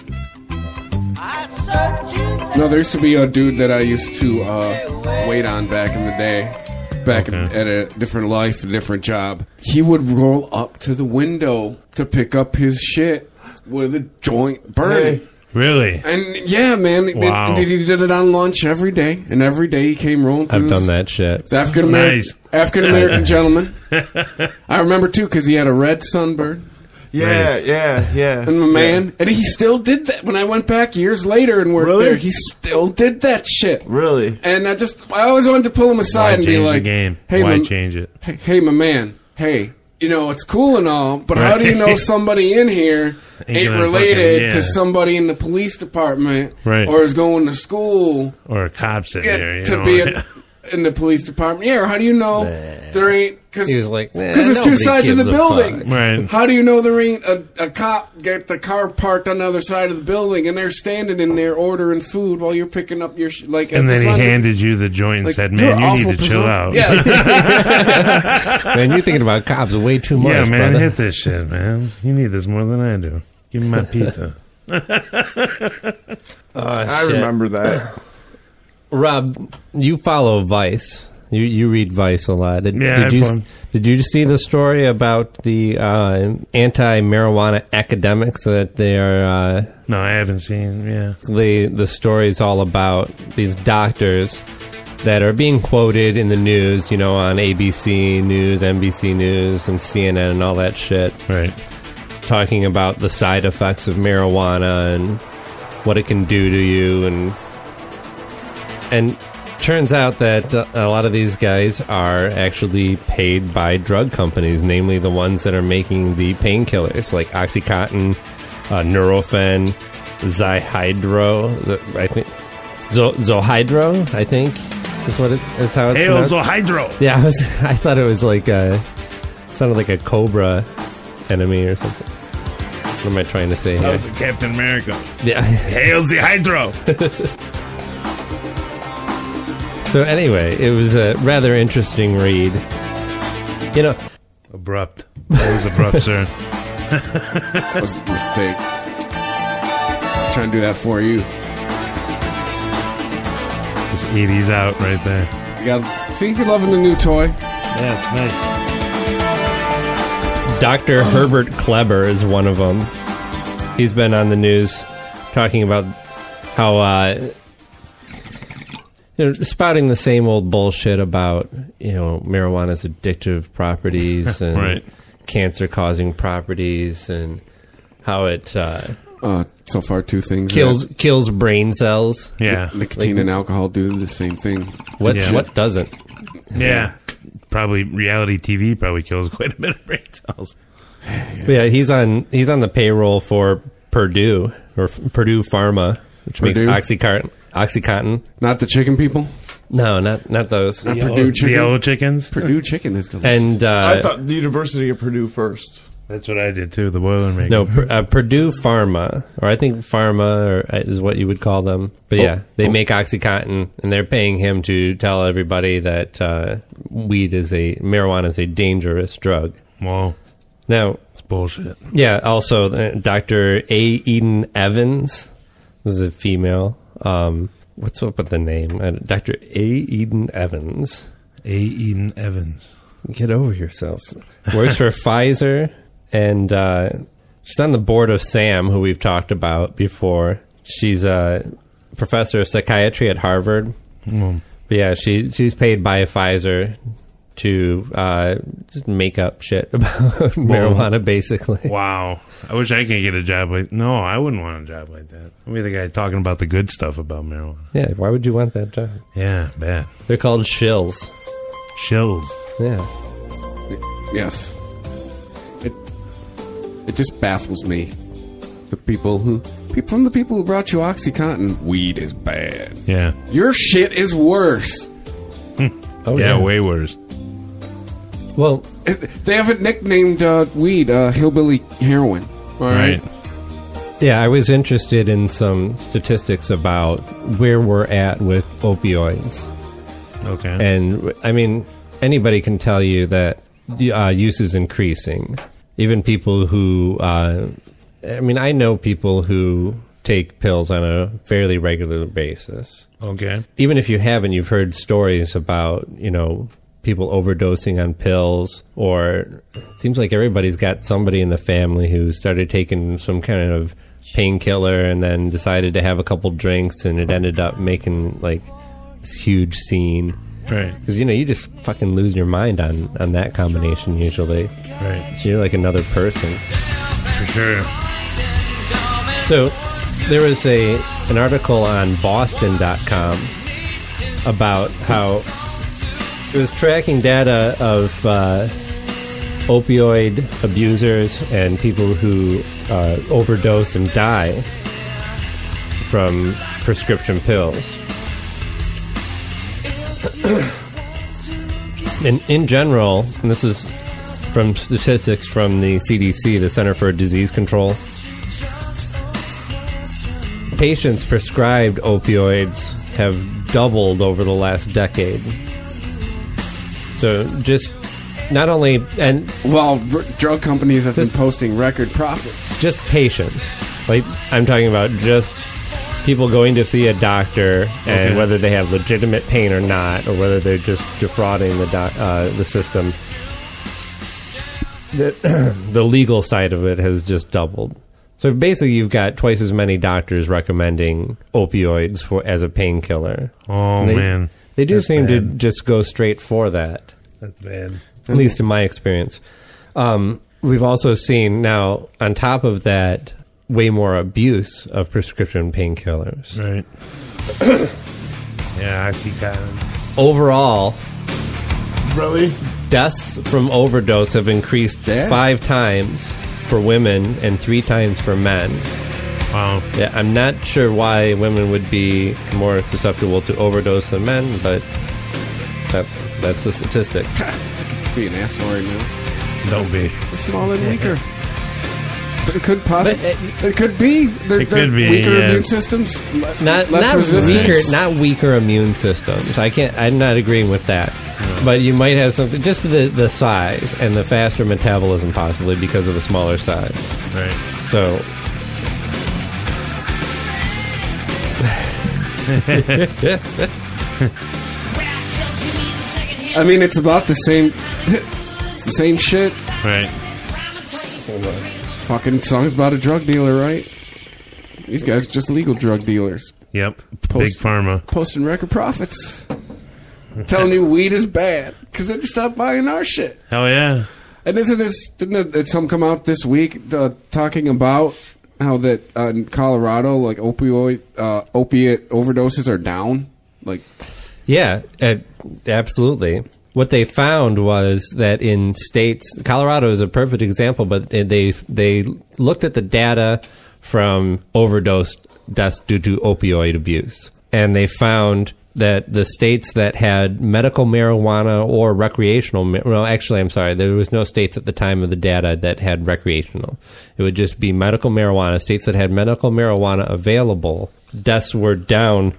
No, there used to be a dude that I used to wait on back in the day. At a different life, a different job. He would roll up to the window to pick up his shit with a joint burning. Really? And yeah, man. Wow. He did it on lunch every day. And every day he came rolling through. I've done that shit. It's African-American gentleman. I remember, too, because he had a red sunburn. Yeah. And my man, and he still did that. When I went back years later and worked there, he still did that shit. Really? And I always wanted to pull him aside and be change like, the game? "Hey, Why change it? Hey, my man. Hey, it's cool and all, but how do you know somebody in here ain't related to somebody in the police department, or is going to school, or a cop's in there to be in the police department? Yeah, or how do you know there ain't? Because he was like, there's two sides of the building. Right? How do you know there ain't a cop get the car parked on the other side of the building and they're standing in there ordering food while you're picking up your and then he handed you the joint and said, "Man, you need to chill out." Yeah. Man, you're thinking about cops way too much. Yeah, man, brother. hit this shit, man. You need this more than I do. Give me my pizza. I remember that. Rob, you follow Vice. You read Vice a lot. Did you see the story about the anti-marijuana academics that they are? No, I haven't seen. Yeah, the story is all about these doctors that are being quoted in the news. On ABC News, NBC News, and CNN, and all that shit. Right. Talking about the side effects of marijuana and what it can do to you, and turns out that a lot of these guys are actually paid by drug companies, namely the ones that are making the painkillers like OxyContin, Nurofen, Zihydro, I think Zohydro, I think is what it's how it's pronounced. Zohydro. Yeah, I thought it was like sounded like a cobra enemy or something. What am I trying to say here? That was Captain America. Yeah. Hail the Hydro. So anyway, it was a rather interesting read. Abrupt. Always abrupt, sir. That was a mistake. I was trying to do that for you. This 80s out right there. See, you're loving the new toy. Yeah, it's nice. Dr. Herbert Kleber is one of them. He's been on the news talking about how spouting the same old bullshit about marijuana's addictive properties and cancer-causing properties and how it so far two things kills brain cells. Yeah, nicotine and alcohol do the same thing. What doesn't? Yeah. Probably reality TV probably kills quite a bit of brain cells. Yeah, he's on the payroll for Purdue Pharma, which makes OxyContin. Not the chicken people? No, not those. Not Purdue chicken. The yellow chickens. Purdue chicken is delicious. And I thought the University of Purdue first. That's what I did too. The Boilermaker. No, Purdue Pharma, or I think Pharma is what you would call them. But they make OxyContin, and they're paying him to tell everybody that marijuana is a dangerous drug. Whoa. Now it's bullshit. Yeah. Also, Dr. A. Eden Evans. This is a female. What's up with the name? Dr. A. Eden Evans. A. Eden Evans. Get over yourself. Works for Pfizer. And she's on the board of SAM, who we've talked about before. She's a professor of psychiatry at Harvard. But yeah, she's paid by Pfizer to just make up shit about marijuana, basically. Wow. I wish I could get a job like... No, I wouldn't want a job like that. I'd be the guy talking about the good stuff about marijuana. Yeah, why would you want that job? Yeah, bad. They're called shills. Shills. Yeah. Yes. It just baffles me. The people who brought you OxyContin, weed is bad. Yeah. Your shit is worse. Yeah, way worse. Well, they haven't nicknamed weed hillbilly heroin. All right. Yeah, I was interested in some statistics about where we're at with opioids. Okay. And, I mean, anybody can tell you that use is increasing. Even people who, I know people who take pills on a fairly regular basis. Okay. Even if you haven't, you've heard stories about, people overdosing on pills, or it seems like everybody's got somebody in the family who started taking some kind of painkiller and then decided to have a couple drinks, and it ended up making, like, this huge scene. Right. Because, you just fucking lose your mind on that combination usually. Right. You're like another person. sure. So there was an article on Boston.com about how it was tracking data of opioid abusers and people who overdose and die from prescription pills. In general, and this is from statistics from the CDC, the Center for Disease Control, patients prescribed opioids have doubled over the last decade. So just not only... and while drug companies have been posting record profits. Just patients. Like, I'm talking about just people going to see a doctor and whether they have legitimate pain or not, or whether they're just defrauding the system. The legal side of it has just doubled. So basically, you've got twice as many doctors recommending opioids as a painkiller. Oh, man. They do seem to just go straight for that. That's bad. At least in my experience. We've also seen now, on top of that, way more abuse of prescription painkillers. Right. Yeah, Oxycontin. Overall, really, deaths from overdose have increased 5 times for women and 3 times for men. Wow. Yeah, I'm not sure why women would be more susceptible to overdose than men, but that's a statistic. I could be an asshole right now. Don't be. They're smaller and weaker. But it could possibly. It could be. They're weaker immune systems. Not weaker immune systems. I'm not agreeing with that. No. But you might have something. Just the size and the faster metabolism, possibly because of the smaller size. Right. So. I mean, it's about the same. It's the same shit. Right. Fucking song's about a drug dealer, right? These guys are just legal drug dealers. Yep. Big pharma. Posting record profits. Telling you weed is bad because they just stopped buying our shit. Hell yeah. And didn't some come out this week talking about how that in Colorado, like opiate overdoses are down? Like, yeah, absolutely. What they found was that in states, Colorado is a perfect example, but they looked at the data from overdose deaths due to opioid abuse, and they found that the states that had medical marijuana or recreational, well, actually, I'm sorry, there was no states at the time of the data that had recreational. It would just be medical marijuana. States that had medical marijuana available, deaths were down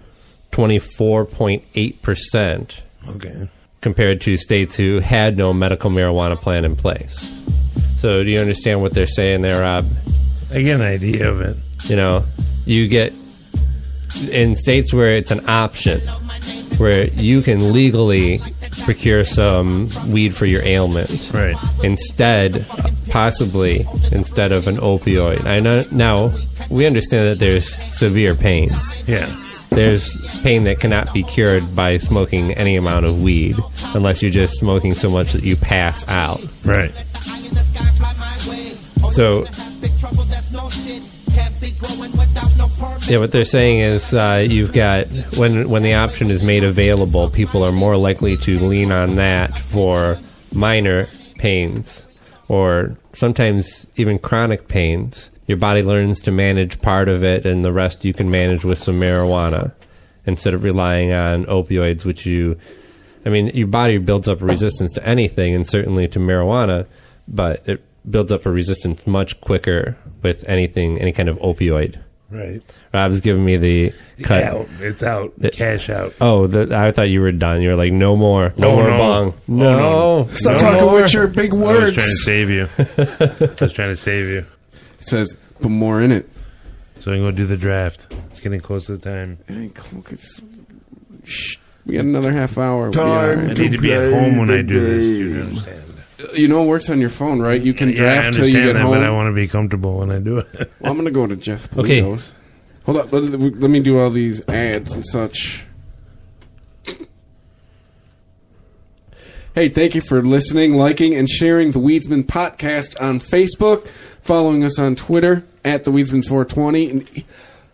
24.8%. Okay. Compared to states who had no medical marijuana plan in place. So do you understand what they're saying there, Rob? I get an idea of it. You know, you get in states where it's an option, where you can legally procure some weed for your ailment. Right. Possibly instead of an opioid. I know now we understand that there's severe pain. Yeah. There's pain that cannot be cured by smoking any amount of weed, unless you're just smoking so much that you pass out. Right. So, yeah, what they're saying is you've got, when the option is made available, people are more likely to lean on that for minor pains, or sometimes even chronic pains. Your body learns to manage part of it, and the rest you can manage with some marijuana instead of relying on opioids, which your body builds up a resistance to anything, and certainly to marijuana, but it builds up a resistance much quicker with any kind of opioid. Right. Rob's giving me the cut. Out. It's out. Cash out. Oh, I thought you were done. You were like, no more. No more bong. No. Stop talking with your big words. I was trying to save you. It says, put more in it. So I'm going to do the draft. It's getting close to the time. We got another half hour. I need to be at home when I do this. You understand? You know it works on your phone, right? You can draft till you get home. But I want to be comfortable when I do it. Well, I'm going to go to Jeff Polito's. Hold up. Let me do all these ads and such. Hey, thank you for listening, liking, and sharing the Weedsman podcast on Facebook, following us on Twitter at the Weedsman420,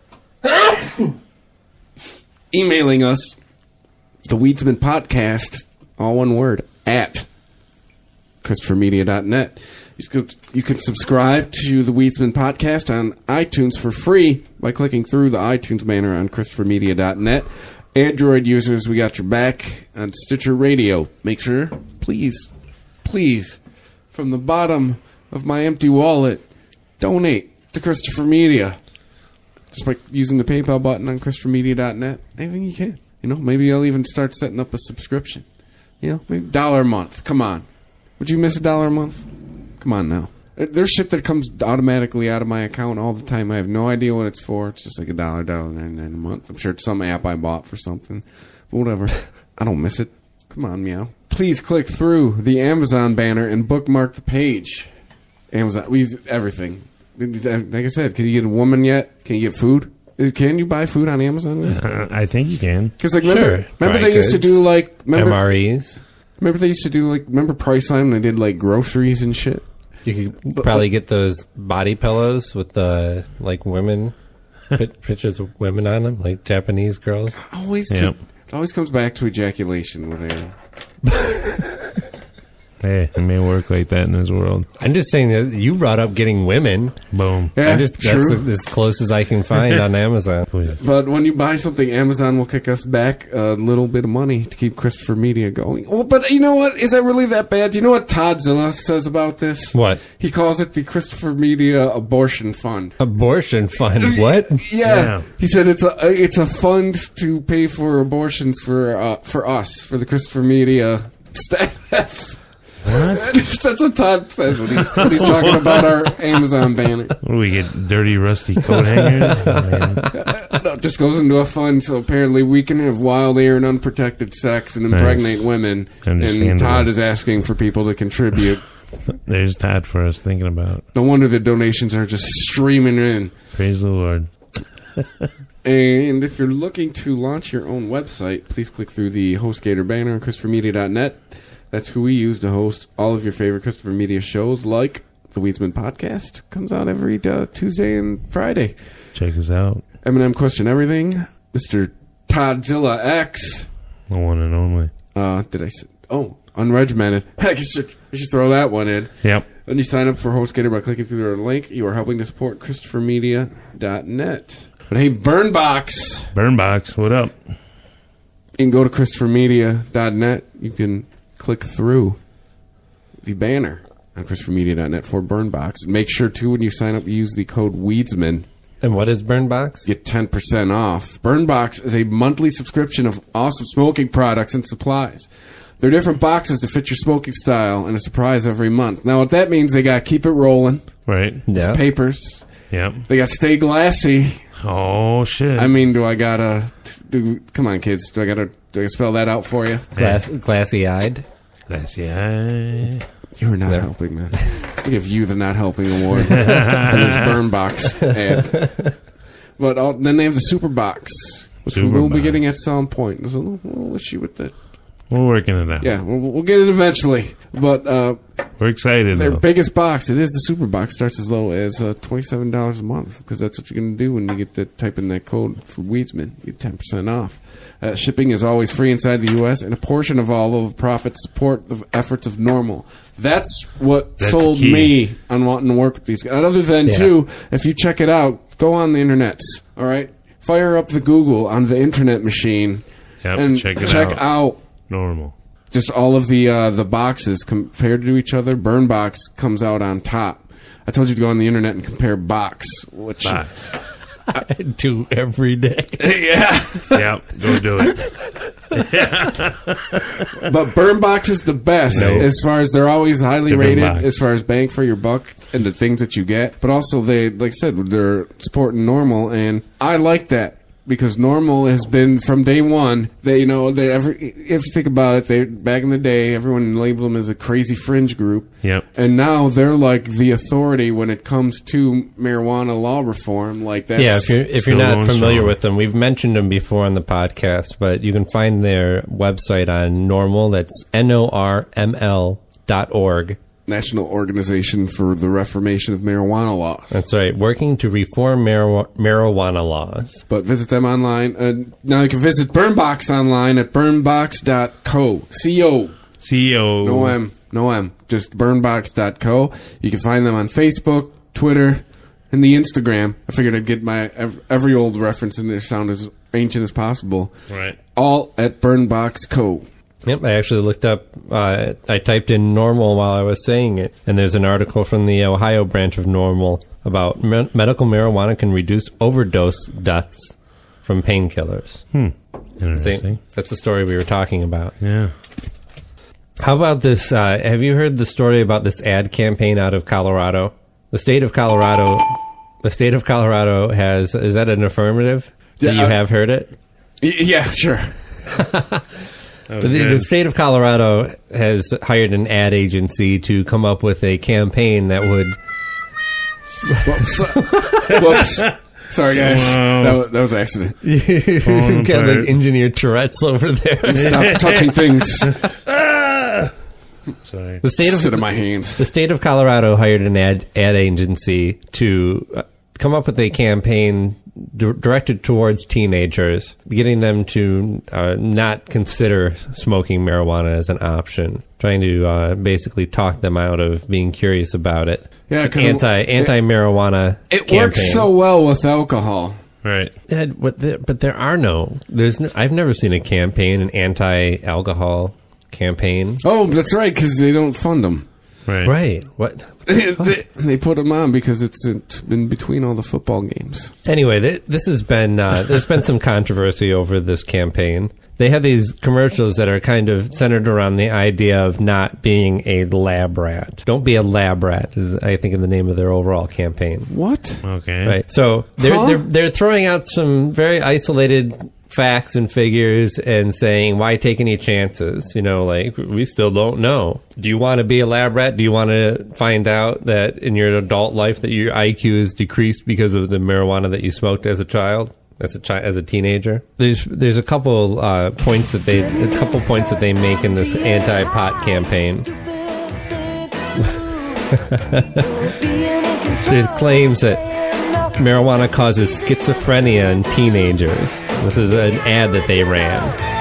and emailing us, the Weedsman podcast, all one word, at ChristopherMedia.net. You can subscribe to the Weedsman podcast on iTunes for free by clicking through the iTunes banner on ChristopherMedia.net. Android users, we got your back on Stitcher Radio. Make sure, please, from the bottom of my empty wallet, donate to Christopher Media. Just by using the PayPal button on ChristopherMedia.net. Anything you can. You know, maybe I'll even start setting up a subscription. You know, maybe $1 a month. Come on. Would you miss $1 a month? Come on now. There's shit that comes automatically out of my account all the time. I have no idea what it's for. It's just like $1.99 a month. I'm sure it's some app I bought for something. But whatever. I don't miss it. Come on, meow. Please click through the Amazon banner and bookmark the page. Amazon. We use everything. Like I said, can you get a woman yet? Can you get food? Can you buy food on Amazon? I think you can. Because remember they used to do like MREs. Remember they used to do remember Priceline when they did like groceries and shit. You could probably get those body pillows with the women pictures of women on them, like Japanese girls. It always comes back to ejaculation with Aaron. Hey, it may work like that in his world. I'm just saying that you brought up getting women. Boom. Yeah, that's as close as I can find on Amazon. But when you buy something, Amazon will kick us back a little bit of money to keep Christopher Media going. Well, but you know what? Is that really that bad? Do you know what Toddzilla says about this? What? He calls it the Christopher Media Abortion Fund. Abortion Fund? What? Yeah. He said it's a fund to pay for abortions for us, for the Christopher Media staff. What? That's what Todd says when he's talking about our Amazon banner. What do we get? Dirty, rusty coat hangers? No, it just goes into a fund, so apparently we can have wild air and unprotected sex and impregnate women. And Todd is asking for people to contribute. There's Todd for us thinking about. No wonder the donations are just streaming in. Praise the Lord. And if you're looking to launch your own website, please click through the HostGator banner on ChristopherMedia.net. That's who we use to host all of your favorite Christopher Media shows, like the Weedsman Podcast. Comes out every Tuesday and Friday. Check us out. Eminem Question Everything. Mr. Toddzilla X. The one and only. Did I say? Oh, Unregimented. I should throw that one in. Yep. Then you sign up for HostGator by clicking through our link. You are helping to support ChristopherMedia.net. But hey, Burnbox, what up? You can go to ChristopherMedia.net. You can click through the banner on ChristopherMedia.net for Burnbox. Make sure, too, when you sign up, you use the code Weedsman. And what is Burnbox? Get 10% off. Burnbox is a monthly subscription of awesome smoking products and supplies. There are different boxes to fit your smoking style and a surprise every month. Now, what that means, they got Keep It Rolling. Right. Yeah. Papers. Yep. They got Stay Glassy. Oh, shit. I mean, do I gotta... come on, kids. Do I gotta spell that out for you? Glassy-eyed? Glassy-eyed. You're not helping, man. I'll give you the not helping award for this Burnbox ad. But then they have the Super Box, which we will be getting at some point. There's a little issue with that. We're working it out. Yeah, we'll get it eventually. But we're excited. Their biggest box, it is the Super Box, starts as low as $27 a month, because that's what you're going to do when you get to type in that code for Weedsman. You get 10% off. Shipping is always free inside the U.S., and a portion of all of the profits support the efforts of Normal. That's what sold me on wanting to work with these guys. Other than, too, if you check it out, go on the internets, all right? Fire up the Google on the internet machine and check out Normal. Just all of the boxes compared to each other. Burnbox comes out on top. I told you to go on the internet and compare box. I do every day. Yeah. Yeah, go do it. But Burnbox is the best as far as they're always highly rated as far as bang for your buck and the things that you get. But also they, like I said, they're supporting Normal, and I like that. because NORML has been from day one. If you think about it, back in the day, everyone labeled them as a crazy fringe group. Yep. And now they're like the authority when it comes to marijuana law reform. Like that's if you're not familiar with them, we've mentioned them before on the podcast, but you can find their website on NORML. That's NORML.org. National Organization for the Reformation of Marijuana Laws. That's right, working to reform marijuana laws. But visit them online. Now you can visit Burnbox online at burnbox.co. C-O. No M. Just burnbox.co. You can find them on Facebook, Twitter, and the Instagram. I figured I'd get my every old reference in there sound as ancient as possible. Right. All at Burnbox.co. Yep, I actually looked up, I typed in NORML while I was saying it, and there's an article from the Ohio branch of NORML about medical marijuana can reduce overdose deaths from painkillers. Interesting. That's the story we were talking about. Yeah. How about this? Have you heard the story about this ad campaign out of Colorado? The state of Colorado has, is that an affirmative? That you have heard it? Yeah, sure. The state of Colorado has hired an ad agency to come up with a campaign that would... Whoops. Sorry, guys. That was an accident. Got the engineer Tourette's over there. Stop touching things. Sorry. Sit in my hands. The state of Colorado hired an ad agency to come up with a campaign directed towards teenagers, getting them to not consider smoking marijuana as an option, trying to basically talk them out of being curious about it. Yeah, anti-marijuana. It works so well with alcohol. Right. But there are I've never seen a campaign, an anti-alcohol campaign. Oh, that's right, because they don't fund them. Right. What? They put them on because it's in between all the football games. Anyway, this has been there's been some controversy over this campaign. They have these commercials that are kind of centered around the idea of not being a lab rat. Don't be a lab rat is, I think, in the name of their overall campaign. What? Okay. Right. So they're throwing out some very isolated facts and figures and saying, why take any chances? Like, we still don't know. Do you want to be a lab rat? Do you want to find out that in your adult life that your IQ is decreased because of the marijuana that you smoked as a child, as a teenager? There's a couple points that they make in this anti-pot campaign. There's claims that marijuana causes schizophrenia in teenagers. This is an ad that they ran.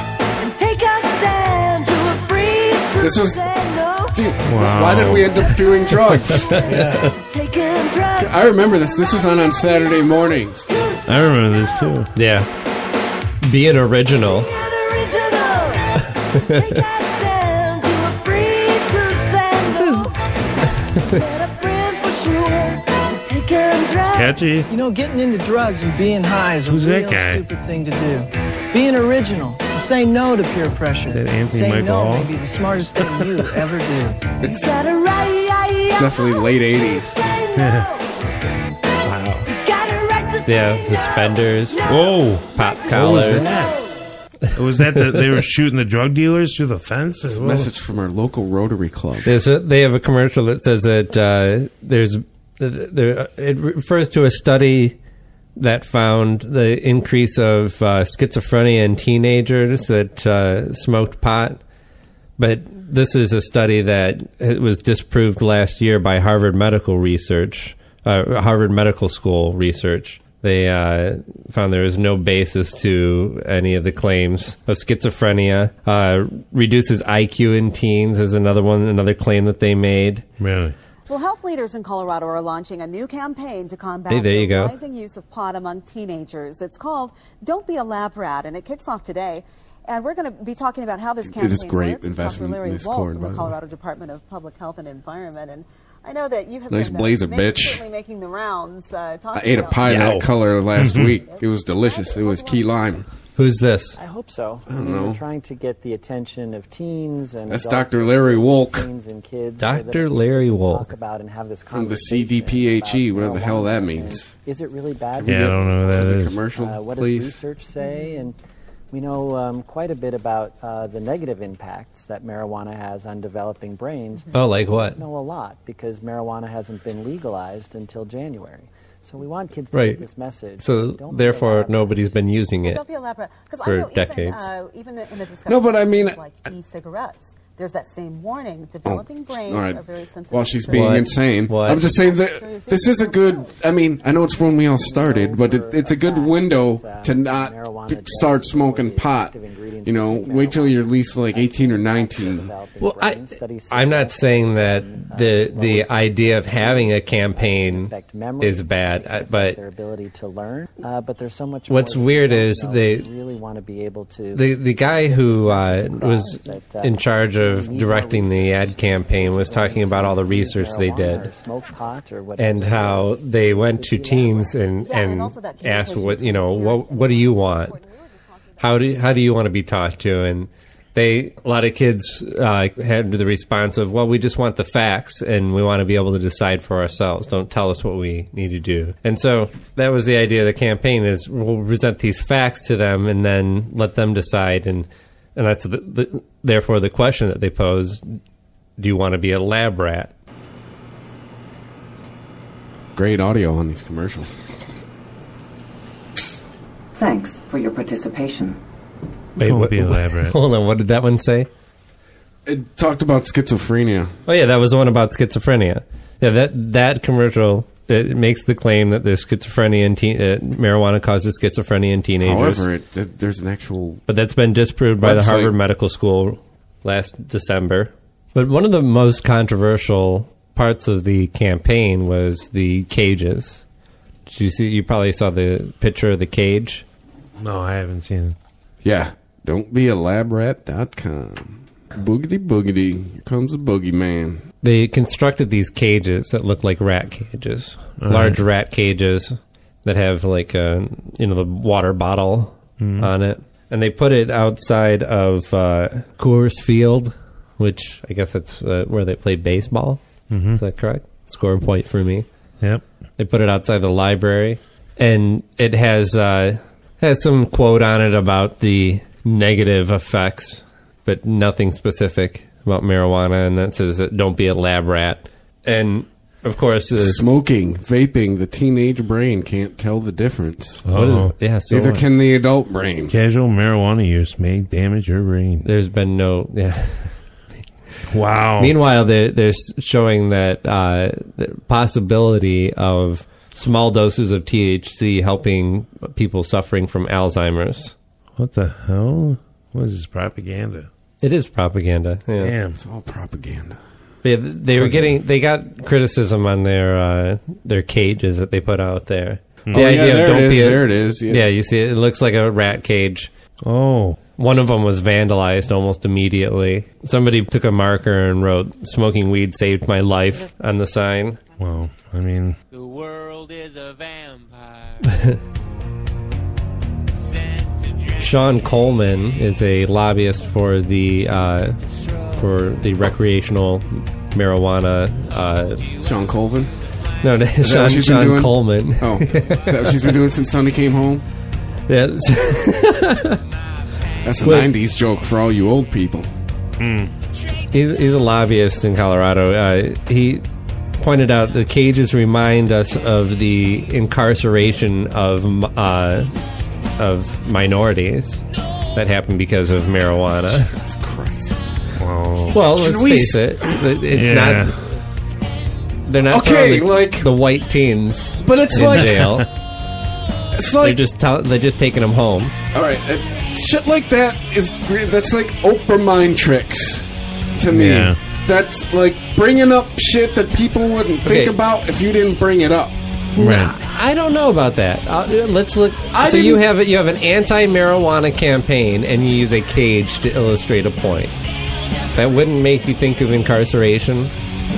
This was... Dude, why did we end up doing drugs? I remember this. This was on Saturday mornings. I remember this, too. Yeah. Be an original. It's catchy. Getting into drugs and being high is a real stupid thing to do. Being original. Say no to peer pressure. Is that Anthony Say Michael no Hall? may be the smartest thing you ever do. It's definitely late 80s. Wow. Yeah, suspenders. Whoa. Pop collars. What was that? Was that they were shooting the drug dealers through the fence? It's a message from our local Rotary Club. They have a commercial that says that it refers to a study that found the increase of schizophrenia in teenagers that smoked pot. But this is a study that was disproved last year by Harvard Medical School research. They found there is no basis to any of the claims of schizophrenia. Reduces IQ in teens is another claim that they made. Really? Well, health leaders in Colorado are launching a new campaign to combat the rising use of pot among teenagers. It's called Don't Be a Lab Rat, and it kicks off today. And we're going to be talking about how this campaign It is great works. investment Dr. Larry in this Wolf corn, from by the the way. Colorado Department of Public Health and Environment. And I know that you have Nice been blazer, bitch. certainly making the rounds. I ate a pie that color last week. It was delicious. It was key lime. Who's this? I hope so. I don't know. We're trying to get the attention of teens and That's adults, Dr. Larry Wolk. teens and kids, Dr. Larry Wolk. talk about and have this From the conversation CDPHE, about whatever the hell that marijuana. means. And is it really bad? Yeah, I don't know who that is. Commercial, What please. does research say? And we know quite a bit about the negative impacts that marijuana has on developing brains. Oh, like what? We know a lot because marijuana hasn't been legalized until January. So we want kids to Right. get this message. So Don't therefore, nobody's been using it Don't be elaborate. 'Cause I for know decades. Even in the discussion No, but I mean- like e-cigarettes, there's that same warning. Developing brains All right. are very sensitive. While she's to being What? insane, What? I'm just saying that this is a good. I mean, I know it's when we all started, but it's a good window to not start smoking pot. You know, wait till you're at least like 18 or 19. Well, I'm not saying that the idea of having a campaign is bad, but their ability to learn. But there's so much. what's more that weird we don't is know. they We really want to be able to. the guy who was in charge of directing the ad campaign was talking about all the research they did and how they went to teens and asked what do you want, how do you want to be talked to, and a lot of kids had the response of, well, we just want the facts and we want to be able to decide for ourselves. Don't tell us what we need to do. And so that was the idea of the campaign, is we'll present these facts to them and then let them decide. And that's therefore the question that they pose: do you want to be a lab rat? Great audio on these commercials. Thanks for your participation. Wait, Don't be a lab rat. Hold on, what did that one say? It talked about schizophrenia. Oh yeah, that was the one about schizophrenia. Yeah, that commercial, it makes the claim that there's schizophrenia in marijuana causes schizophrenia in teenagers. However, there's an actual... But that's been disproved by the website. Harvard Medical School last December. But one of the most controversial parts of the campaign was the cages. Did you see? You probably saw the picture of the cage. No, I haven't seen it. Yeah. Don't be a labrat.com. Boogity boogity. Here comes the boogeyman. They constructed these cages that look like rat cages. All Large right. rat cages that have like the water bottle on it. And they put it outside of Coors Field, which I guess that's where they play baseball. Mhm. Is that correct? Score point for me. Yep. They put it outside the library. And it has some quote on it about the negative effects, but nothing specific about marijuana. And that says that don't be a lab rat. And, of course... Smoking, vaping, the teenage brain can't tell the difference. So Neither can the adult brain. Casual marijuana use may damage your brain. There's been no... Yeah. Wow. Meanwhile, they're showing that the possibility of small doses of THC helping people suffering from Alzheimer's. What the hell? What is this propaganda? It is propaganda. Yeah. Damn. It's all propaganda. But yeah, they got criticism on their cages that they put out there. Oh, yeah, there it is. Yeah, you see it looks like a rat cage. Oh. One of them was vandalized almost immediately. Somebody took a marker and wrote, "Smoking weed saved my life" on the sign. Well, I mean... The world is a vampire. Sean Coleman is a lobbyist for the recreational marijuana. Sean Colvin? No, Is that what she's been Sean doing? Coleman. Oh, is that what she's been doing since Sonny came home? Yeah. That's a Well- 90s joke for all you old people. He's a lobbyist in Colorado. He pointed out the cages remind us of the incarceration of minorities that happened because of marijuana. Jesus Christ. Well, let's face it. It's not. They're not Okay, throwing like- the white teens But it's in like- jail. It's like... They're just taking them home. All right, shit like that that's like Oprah mind tricks to me. Yeah. That's like bringing up shit that people wouldn't think Okay. about if you didn't bring it up. I don't know about that. Let's look. So you have an anti-marijuana campaign, and you use a cage to illustrate a point. That wouldn't make you think of incarceration.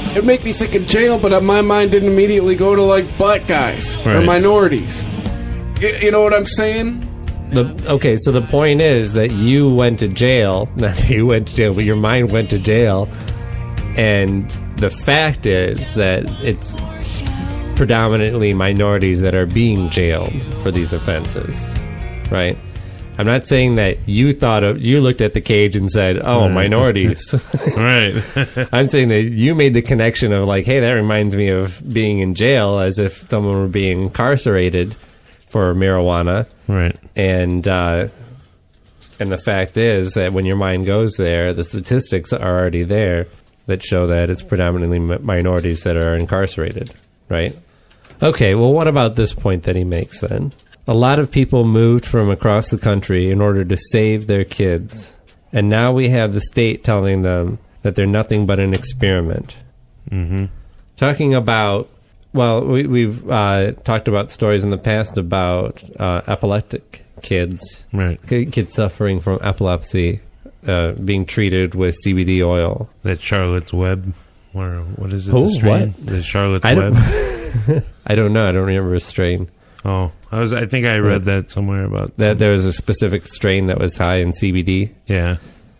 It'd make me think of jail, but my mind didn't immediately go to, like, black guys or Right. minorities. You know what I'm saying? Okay, so the point is that you went to jail. Not that you went to jail, but your mind went to jail. And the fact is that it's predominantly minorities that are being jailed for these offenses, right? I'm not saying that you looked at the cage and said, "Oh, minorities." Right. I'm saying that you made the connection of like, "Hey, that reminds me of being in jail," as if someone were being incarcerated for marijuana. Right. And the fact is that when your mind goes there, the statistics are already there that show that it's predominantly minorities that are incarcerated, right? Okay, well, what about this point that he makes then? A lot of people moved from across the country in order to save their kids. And now we have the state telling them that they're nothing but an experiment. Mm-hmm. Talking about, well, we've talked about stories in the past about epileptic kids. Right. Kids suffering from epilepsy being treated with CBD oil. That Charlotte's Web. Or what is it? Who? The strain? What? The Charlotte's I Web. I don't know. I don't remember a strain. Oh, I think I read that somewhere about that. There was a specific strain that was high in CBD. Yeah.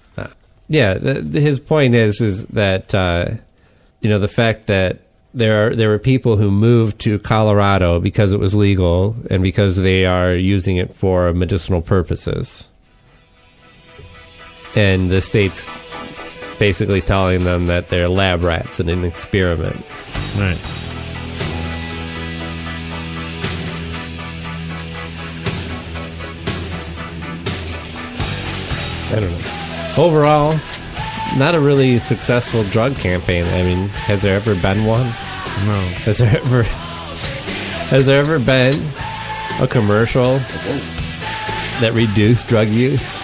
His point is that the fact that there were people who moved to Colorado because it was legal and because they are using it for medicinal purposes, and the state's basically telling them that they're lab rats in an experiment. Right. I don't know. Overall, not a really successful drug campaign. I mean, has there ever been one? No. Has there ever been a commercial that reduced drug use?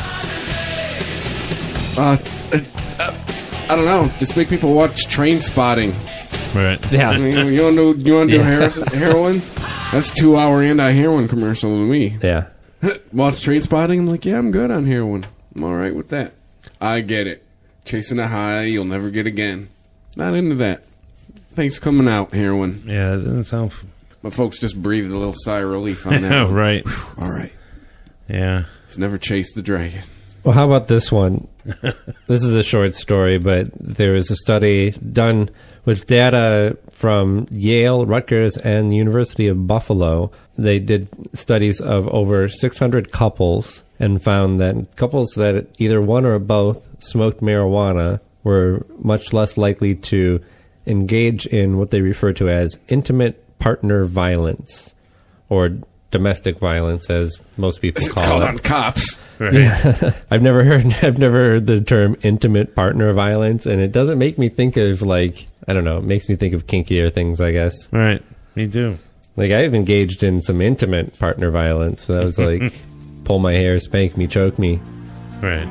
I don't know. Just make people watch Train Spotting. Right. Yeah. I mean, you want to do heroin? That's 2-hour anti-heroin commercial to me. Yeah. Watch Train Spotting? I'm like, yeah, I'm good on heroin. I'm all right with that. I get it. Chasing a high you'll never get again. Not into that. Thanks for coming out, heroin. Yeah, it doesn't sound... But folks just breathed a little sigh of relief on that Oh, one. right. Whew, all right. Yeah. It's never chased the dragon. Well, how about this one? This is a short story, but there was a study done with data from Yale, Rutgers, and the University of Buffalo. They did studies of over 600 couples and found that couples that either one or both smoked marijuana were much less likely to engage in what they refer to as intimate partner violence, or domestic violence, as most people call it. It's called on cops. Right. Yeah. I've never heard the term intimate partner violence, and it doesn't make me think of, like, I don't know, it makes me think of kinkier things, I guess. Right. Me too. Like, I've engaged in some intimate partner violence. So that was like pull my hair, spank me, choke me. Right.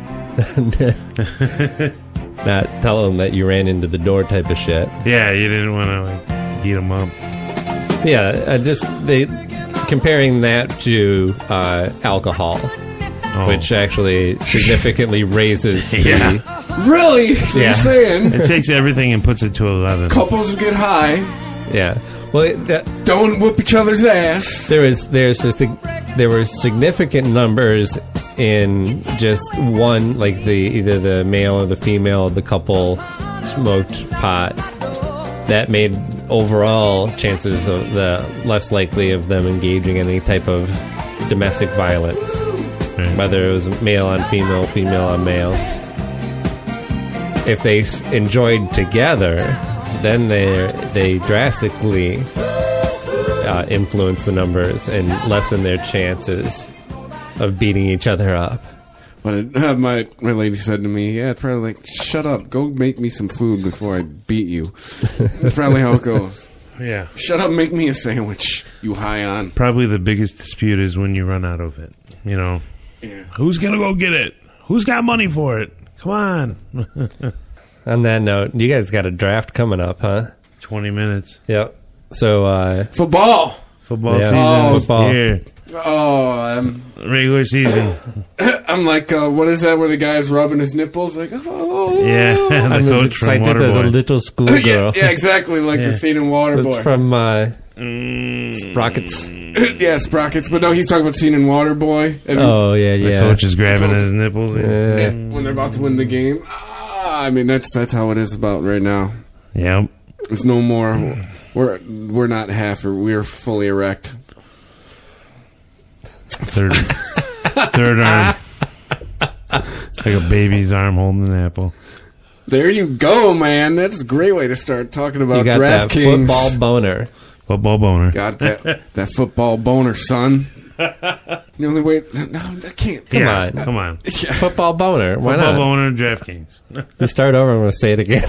Not tell them that you ran into the door type of shit. Yeah, you didn't want to like beat them up. Yeah, comparing that to alcohol, which actually significantly raises the... Really? So you're saying... It takes everything and puts it to 11. Couples get high. Yeah. Well, don't whoop each other's ass. There were significant numbers in just one, like either the male or the female of the couple smoked pot. That made overall chances of the less likely of them engaging in any type of domestic violence, whether it was male on female, female on male. If they enjoyed together, then they drastically influence the numbers and lessen their chances of beating each other up. But my lady said to me, yeah, it's probably like, shut up, go make me some food before I beat you. That's probably how it goes. Yeah. Shut up, make me a sandwich, you high on. Probably the biggest dispute is when you run out of it. You know? Yeah. Who's going to go get it? Who's got money for it? Come on. On that note, you guys got a draft coming up, huh? 20 minutes. Yep. So, football season is football. here. Regular season. I'm like, what is that where the guy's rubbing his nipples? Like, oh. Yeah, the I'm as coach from excited as a Waterboy. little schoolgirl. yeah, exactly, like the scene in Waterboy. It's from Sprockets. Yeah, Sprockets. But no, he's talking about the scene in Waterboy. And Oh, yeah, The yeah. coach is grabbing his nipples. yeah, when they're about to win the game. I mean, that's how it is about right now. Yep. There's no more. We're not half, or we're fully erect. Third arm. Like a baby's arm holding an apple. There you go, man. That's a great way to start talking about You got that DraftKings. football boner. Football boner. Got that football boner, son. The only way. No, that can't. Come on. Come on. Yeah. Football boner. Why Football not? boner, DraftKings. You start over, I'm going to say it again.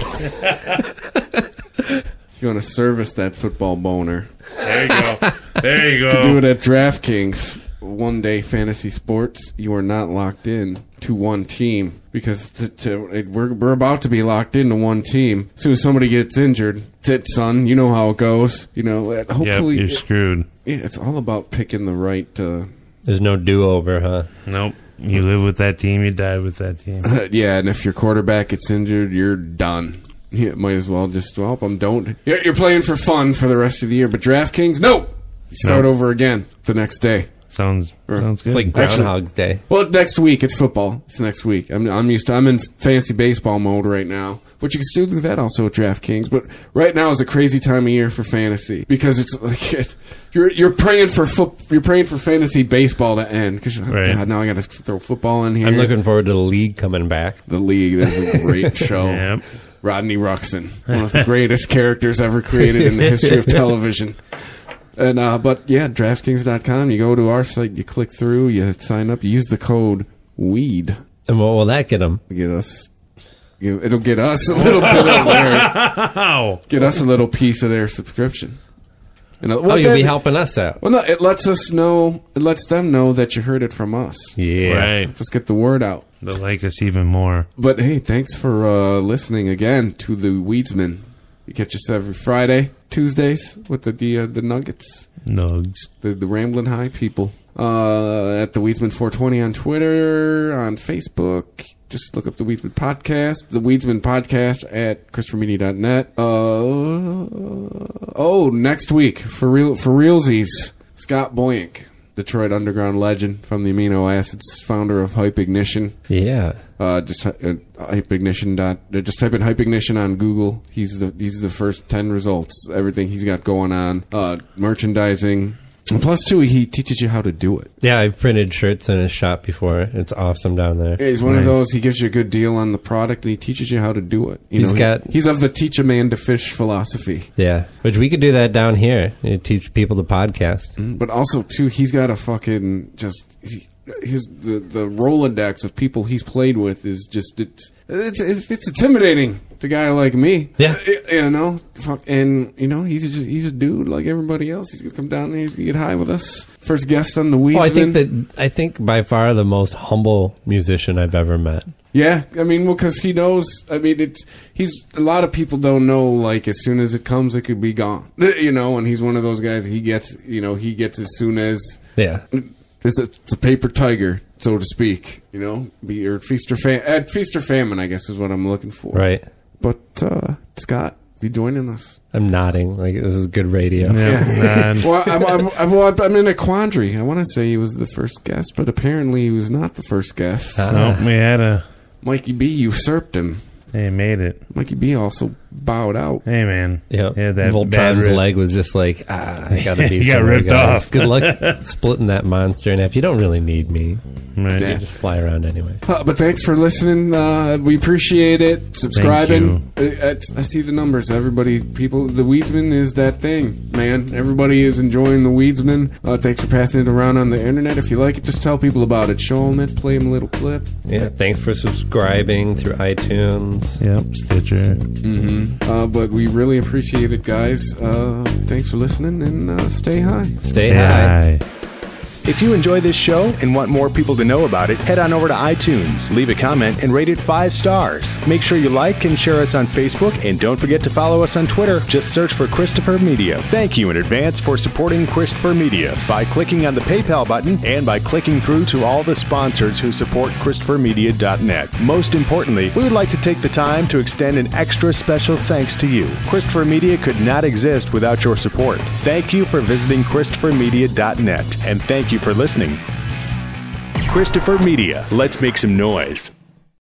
You want to service that football boner? There you go. There you You can do go. it at DraftKings. One Day Fantasy Sports. You are not locked in to one team because we're about to be locked into one team. As soon as somebody gets injured, that's it, son. You know how it goes. You know, hopefully Yep, you're screwed. Yeah, it's all about picking the right. There's no do-over, huh? Nope. You live with that team, you die with that team. Yeah, and if your quarterback gets injured, you're done. You might as well just don't. You're playing for fun for the rest of the year, but DraftKings, no. Start over again the next day. Sounds good. It's like Groundhog's Day. Well, next week it's football. It's next week. I'm in fantasy baseball mode right now, but you can still do that also at DraftKings. But right now is a crazy time of year for fantasy because it's like you're praying for fantasy baseball to end because God, now I got to throw football in here. I'm looking forward to the league coming back. The League is a great show. Yep. Rodney Ruxin, one of the greatest characters ever created in the history of television. And but yeah, DraftKings.com. You go to our site, you click through, you sign up, you use the code WEED. And what will that get them? Get us. It'll get us a little bit of their. Get us a little piece of their subscription. And, you'll be helping us out. Well, no, it lets us know. It lets them know that you heard it from us. Yeah, right. Just get the word out. They'll like us even more. But hey, thanks for listening again to the Weedsman. You catch us every Friday, Tuesdays with the Nuggets. Nugs. The Ramblin' High people. At the Weedsman 420 on Twitter, on Facebook. Just look up the Weedsman Podcast. The Weedsman Podcast at ChristopherMedia.net. Next week, for realsies, Scott Boyank, Detroit underground legend from the Amino Acids, founder of Hype Ignition. Yeah. Just Hype Ignition. Just type in Hype Ignition on Google. He's the first 10 results. Everything he's got going on. Merchandising. And plus, too, he teaches you how to do it. Yeah, I've printed shirts in his shop before. It's awesome down there. Yeah, he's one of those. He gives you a good deal on the product, and he teaches you how to do it. He's of the teach a man to fish philosophy. Yeah, which we could do that down here. You teach people to podcast. But also, too, he's got a fucking the Rolodex of people he's played with is just it's intimidating to a guy like me. Yeah, and he's a dude like everybody else. He's gonna come down and he's gonna get high with us. First guest on the Weedsman. I think by far the most humble musician I've ever met. Yeah, I mean, because he knows. I mean, he's a lot of people don't know. Like as soon as it comes, it could be gone. And he's one of those guys. He gets as soon as It's a paper tiger, so to speak. Or feast or famine, I guess is what I'm looking for. Right. But Scott, you joining us? I'm nodding like this is good radio. Yeah. Well, I'm in a quandary. I want to say he was the first guest, but apparently he was not the first guest. No, we had Mikey B usurped him. He made it. Mikey B also bowed out. Hey, man. Yeah, that Voltron's leg was just like, I gotta be. He got ripped off. Good luck splitting that monster in half. You don't really need me. Right. You just fly around anyway. But thanks for listening. We appreciate it. Subscribing. I see the numbers. The Weedsman is that thing, man. Everybody is enjoying the Weedsman. Thanks for passing it around on the internet. If you like it, just tell people about it. Show them it. Play them a little clip. Yeah. Thanks for subscribing through iTunes. Yep. Stitcher. Mm-hmm. But we really appreciate it, guys. Thanks for listening and stay high. Stay high. If you enjoy this show and want more people to know about it, head on over to iTunes, leave a comment, and rate it 5 stars. Make sure you like and share us on Facebook, and don't forget to follow us on Twitter. Just search for Christopher Media. Thank you in advance for supporting Christopher Media by clicking on the PayPal button and by clicking through to all the sponsors who support ChristopherMedia.net. Most importantly, we would like to take the time to extend an extra special thanks to you. Christopher Media could not exist without your support. Thank you for visiting ChristopherMedia.net, and thank you for listening. Christopher Media. Let's make some noise.